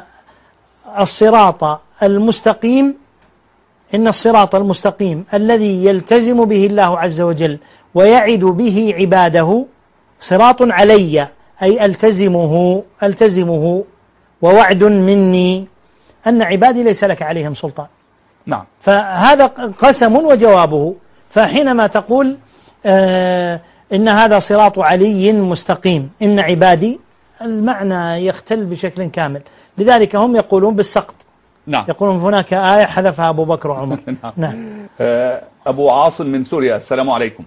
الصراط المستقيم إن الصراط المستقيم الذي يلتزم به الله عز وجل ويعد به عباده صراط علي، أي ألتزمه ألتزمه ووعد مني أن عبادي ليس لك عليهم سلطان. نعم. فهذا قسم وجوابه. فحينما تقول آه إن هذا صراط علي مستقيم إن عبادي، المعنى يختل بشكل كامل. لذلك هم يقولون بالسقط. نعم. يقولون هناك آية حذفها أبو بكر وعمر. نعم. نعم. آه أبو عاصم من سوريا، السلام عليكم.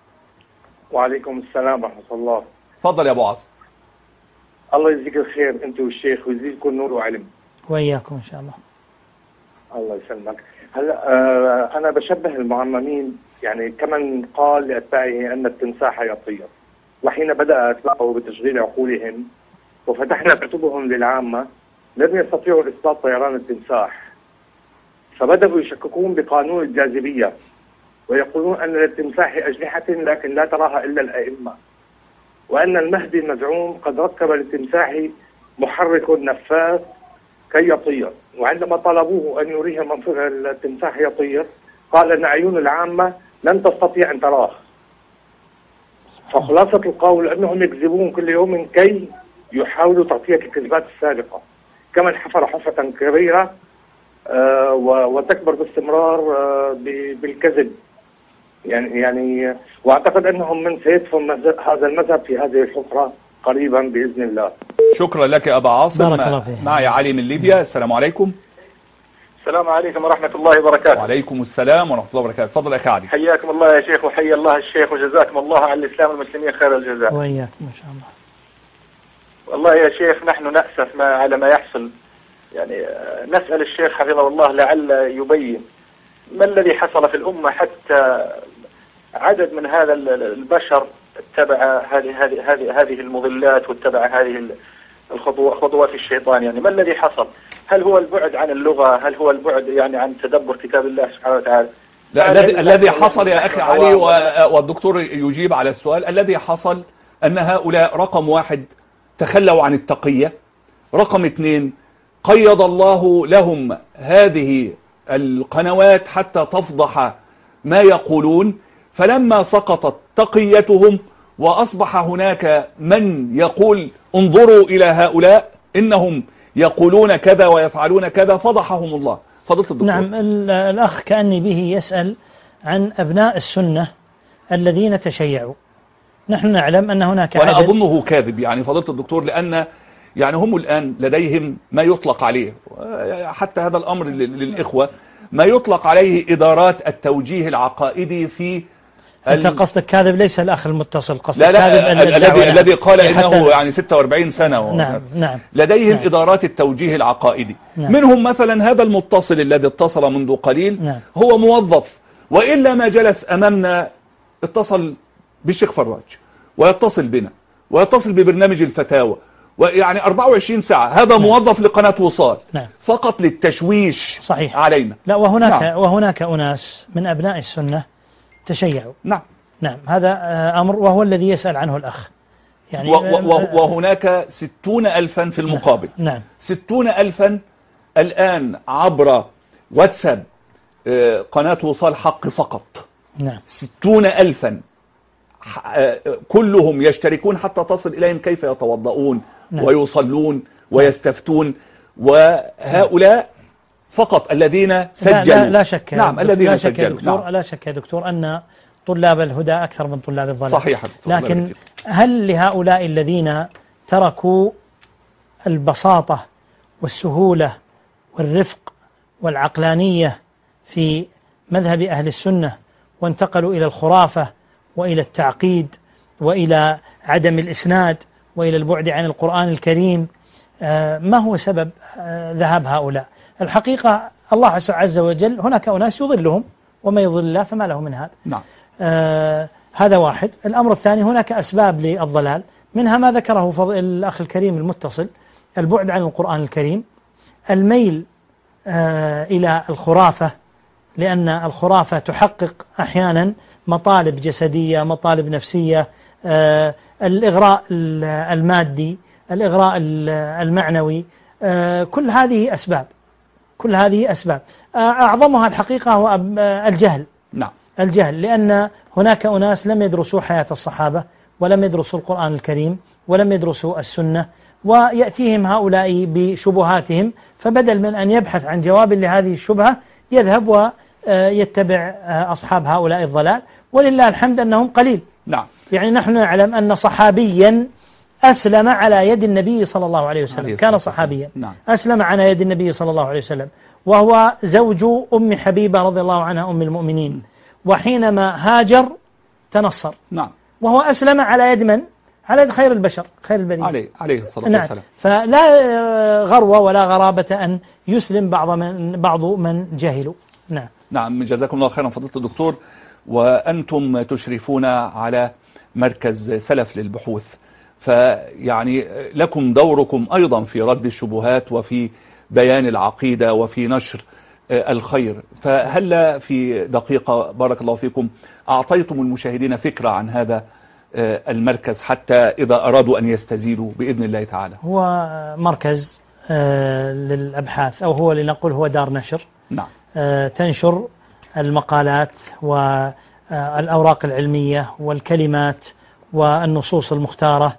وعليكم السلام ورحمة الله. تفضل يا أبو عاصم. الله يجزيك الخير أنت والشيخ ويزيدكم نور وعلم. وإياكم إن شاء الله. الله يسلمك. هلا آه أنا بشبه المعممين يعني كمن قال لأتباعه أن التمساح يطير، وحين بدأ أتباعه بتشغيل عقولهم وفتحنا كتبهم للعامة لم يستطيعوا إثبات طيران التمساح، فبدأوا يشككون بقانون الجاذبية ويقولون أن للتمساح أجنحة لكن لا تراها إلا الأئمة، وأن المهدي المزعوم قد ركب للتمساح محرك نفاث كي يطير، وعندما طلبوه أن يريهم التمساح يطير قال أن عيون العامة لن تستطيع أن تراه. فخلاصة القول أنهم يكذبون كل يوم كي يحاولوا تغطية الكذبات السابقة، كمن حفر حفرة كبيرة آه وتكبر باستمرار آه بالكذب. يعني يعني واعتقد انهم من سيدفن هذا المذهب في هذه الحفرة قريبا باذن الله. شكرا لك يا ابا عاصم. معي علي من ليبيا، السلام عليكم. السلام عليكم ورحمة الله وبركاته. وعليكم السلام ورحمة الله وبركاته. تفضل يا علي. حياكم الله يا شيخ وحيا الله الشيخ وجزاكم الله عن الاسلام والمسلمين خير الجزاء. وإياكم ان شاء الله. والله يا شيخ نحن نأسف ما على ما يحصل، يعني نسأل الشيخ حفظه الله لعل يبين ما الذي حصل في الأمة حتى عدد من هذا البشر اتبع هذه هذه هذه هذه المضلات واتبع هذه الخطوات الشيطان. يعني ما الذي حصل؟ هل هو البعد عن اللغة؟ هل هو البعد يعني عن تدبر كتاب الله سبحانه وتعالى؟ لا الذي الذي حصل يا أخي علي والدكتور يجيب على السؤال، الذي حصل أن هؤلاء رقم واحد تخلوا عن التقية، رقم اثنين قيض الله لهم هذه القنوات حتى تفضح ما يقولون، فلما سقطت تقيتهم وأصبح هناك من يقول انظروا إلى هؤلاء إنهم يقولون كذا ويفعلون كذا فضحهم الله. فضلت الدكتور. نعم الأخ كأني به يسأل عن أبناء السنة الذين تشيعوا. نحن نعلم أن هناك وأنا عدد أظنه كاذب يعني فضيلة الدكتور، لأن يعني هم الآن لديهم ما يطلق عليه، حتى هذا الأمر للإخوة، ما يطلق عليه إدارات التوجيه العقائدي في أنت قصدك كاذب ليس الأخ المتصل، قصدك لا لا كاذب الذي الذي قال إنه يعني ستة وأربعين سنة. نعم نعم لديهم نعم إدارات التوجيه العقائدي. نعم منهم مثلا هذا المتصل الذي اتصل منذ قليل، نعم هو موظف، وإلا ما جلس أمامنا اتصل بالشيخ فراج ويتصل بنا ويتصل ببرنامج الفتاوى، ويعني أربعة وعشرين ساعة. هذا نعم موظف لقناة وصال نعم فقط للتشويش صحيح علينا. لا وهناك نعم وهناك أناس من أبناء السنة تشيعوا. نعم نعم هذا أمر، وهو الذي يسأل عنه الأخ يعني. وهناك ستون ألفا في المقابل. نعم ستون ألفا الآن عبر واتساب قناة وصال حق فقط. نعم ستون ألفا كلهم يشتركون حتى تصل إليهم كيف يتوضؤون نعم ويصلون ويستفتون، وهؤلاء فقط الذين سجلوا. لا, لا, لا شك نعم الذين لا شك يا سجلوا. دكتور نعم. لا شك يا دكتور أن طلاب الهدى أكثر من طلاب الضلال. صحيح. لكن هل لهؤلاء الذين تركوا البساطة والسهولة والرفق والعقلانية في مذهب أهل السنة وانتقلوا إلى الخرافة وإلى التعقيد وإلى عدم الإسناد وإلى البعد عن القرآن الكريم، ما هو سبب ذهاب هؤلاء؟ الحقيقة الله عز وجل هناك أناس يضلهم، وما يضل الله فما له من هذا. نعم. آه هذا واحد. الأمر الثاني هناك أسباب للضلال، منها ما ذكره فضل الأخ الكريم المتصل، البعد عن القرآن الكريم، الميل آه إلى الخرافة، لأن الخرافة تحقق أحيانا مطالب جسدية، مطالب نفسية، آه الإغراء المادي، الإغراء المعنوي، آه كل هذه أسباب كل هذه أسباب آه أعظمها الحقيقة هو الجهل. نعم. الجهل، لأن هناك أناس لم يدرسوا حياة الصحابة ولم يدرسوا القرآن الكريم ولم يدرسوا السنة، ويأتيهم هؤلاء بشبهاتهم، فبدل من أن يبحث عن جواب لهذه الشبهة يذهب ويتبع أصحاب هؤلاء الضلال، ولله الحمد أنهم قليل. نعم. يعني نحن نعلم أن صحابيا أسلم على يد النبي صلى الله عليه وسلم، كان صحابيا. نعم. أسلم على يد النبي صلى الله عليه وسلم، وهو زوج أم حبيبة رضي الله عنها أم المؤمنين، وحينما هاجر تنصر. نعم. وهو أسلم على يد من؟ على يد خير البشر، خير البرية عليه عليه الصلاة نعم. والسلام. فلا غروة ولا غرابة أن يسلم بعض من بعض من جهلوا. نعم. نعم جزاكم الله خيرا فضيلة الدكتور. وأنتم تشرفون على مركز سلف للبحوث، فيعني لكم دوركم أيضا في رد الشبهات وفي بيان العقيدة وفي نشر الخير، فهل في دقيقة بارك الله فيكم أعطيتم المشاهدين فكرة عن هذا المركز حتى إذا أرادوا أن يستزيدوا بإذن الله تعالى؟ هو مركز للأبحاث، أو هو لنقول هو دار نشر. نعم. تنشر المقالات والأوراق العلمية والكلمات والنصوص المختارة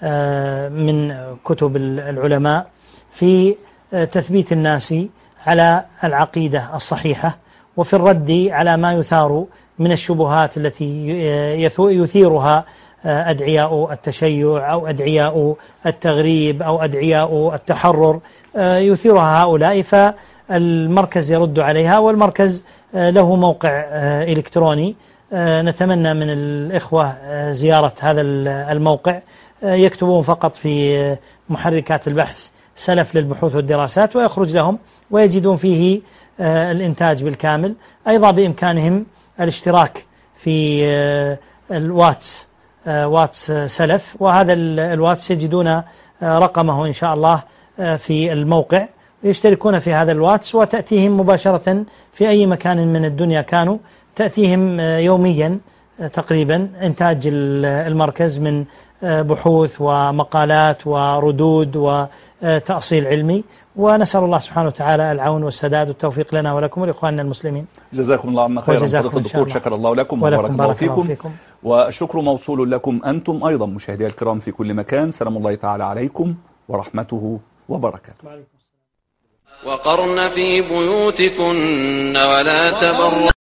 من كتب العلماء في تثبيت الناس على العقيدة الصحيحة، وفي الرد على ما يثار من الشبهات التي يثيرها أدعياء التشيع أو أدعياء التغريب أو أدعياء التحرر، يثيرها هؤلاء، فالمركز يرد عليها. والمركز له موقع إلكتروني، نتمنى من الإخوة زيارة هذا الموقع، يكتبون فقط في محركات البحث سلف للبحوث والدراسات ويخرج لهم ويجدون فيه الإنتاج بالكامل. أيضا بإمكانهم الاشتراك في الواتس، واتس سلف، وهذا الواتس يجدون رقمه إن شاء الله في الموقع، يشتركون في هذا الواتس وتأتيهم مباشرة في أي مكان من الدنيا كانوا، تأتيهم يوميا تقريبا إنتاج المركز من بحوث ومقالات وردود وتأصيل علمي، ونسأل الله سبحانه وتعالى العون والسداد والتوفيق لنا ولكم ولإخواننا المسلمين. جزاكم الله عنا خيرا فضيلة الدكتور، شكر الله لكم وبارك الله فيكم. فيكم والشكر موصول لكم أنتم أيضا مشاهدي الكرام في كل مكان. سلام الله تعالى عليكم ورحمته وبركاته. وقرن في بيوتكن ولا تبرجن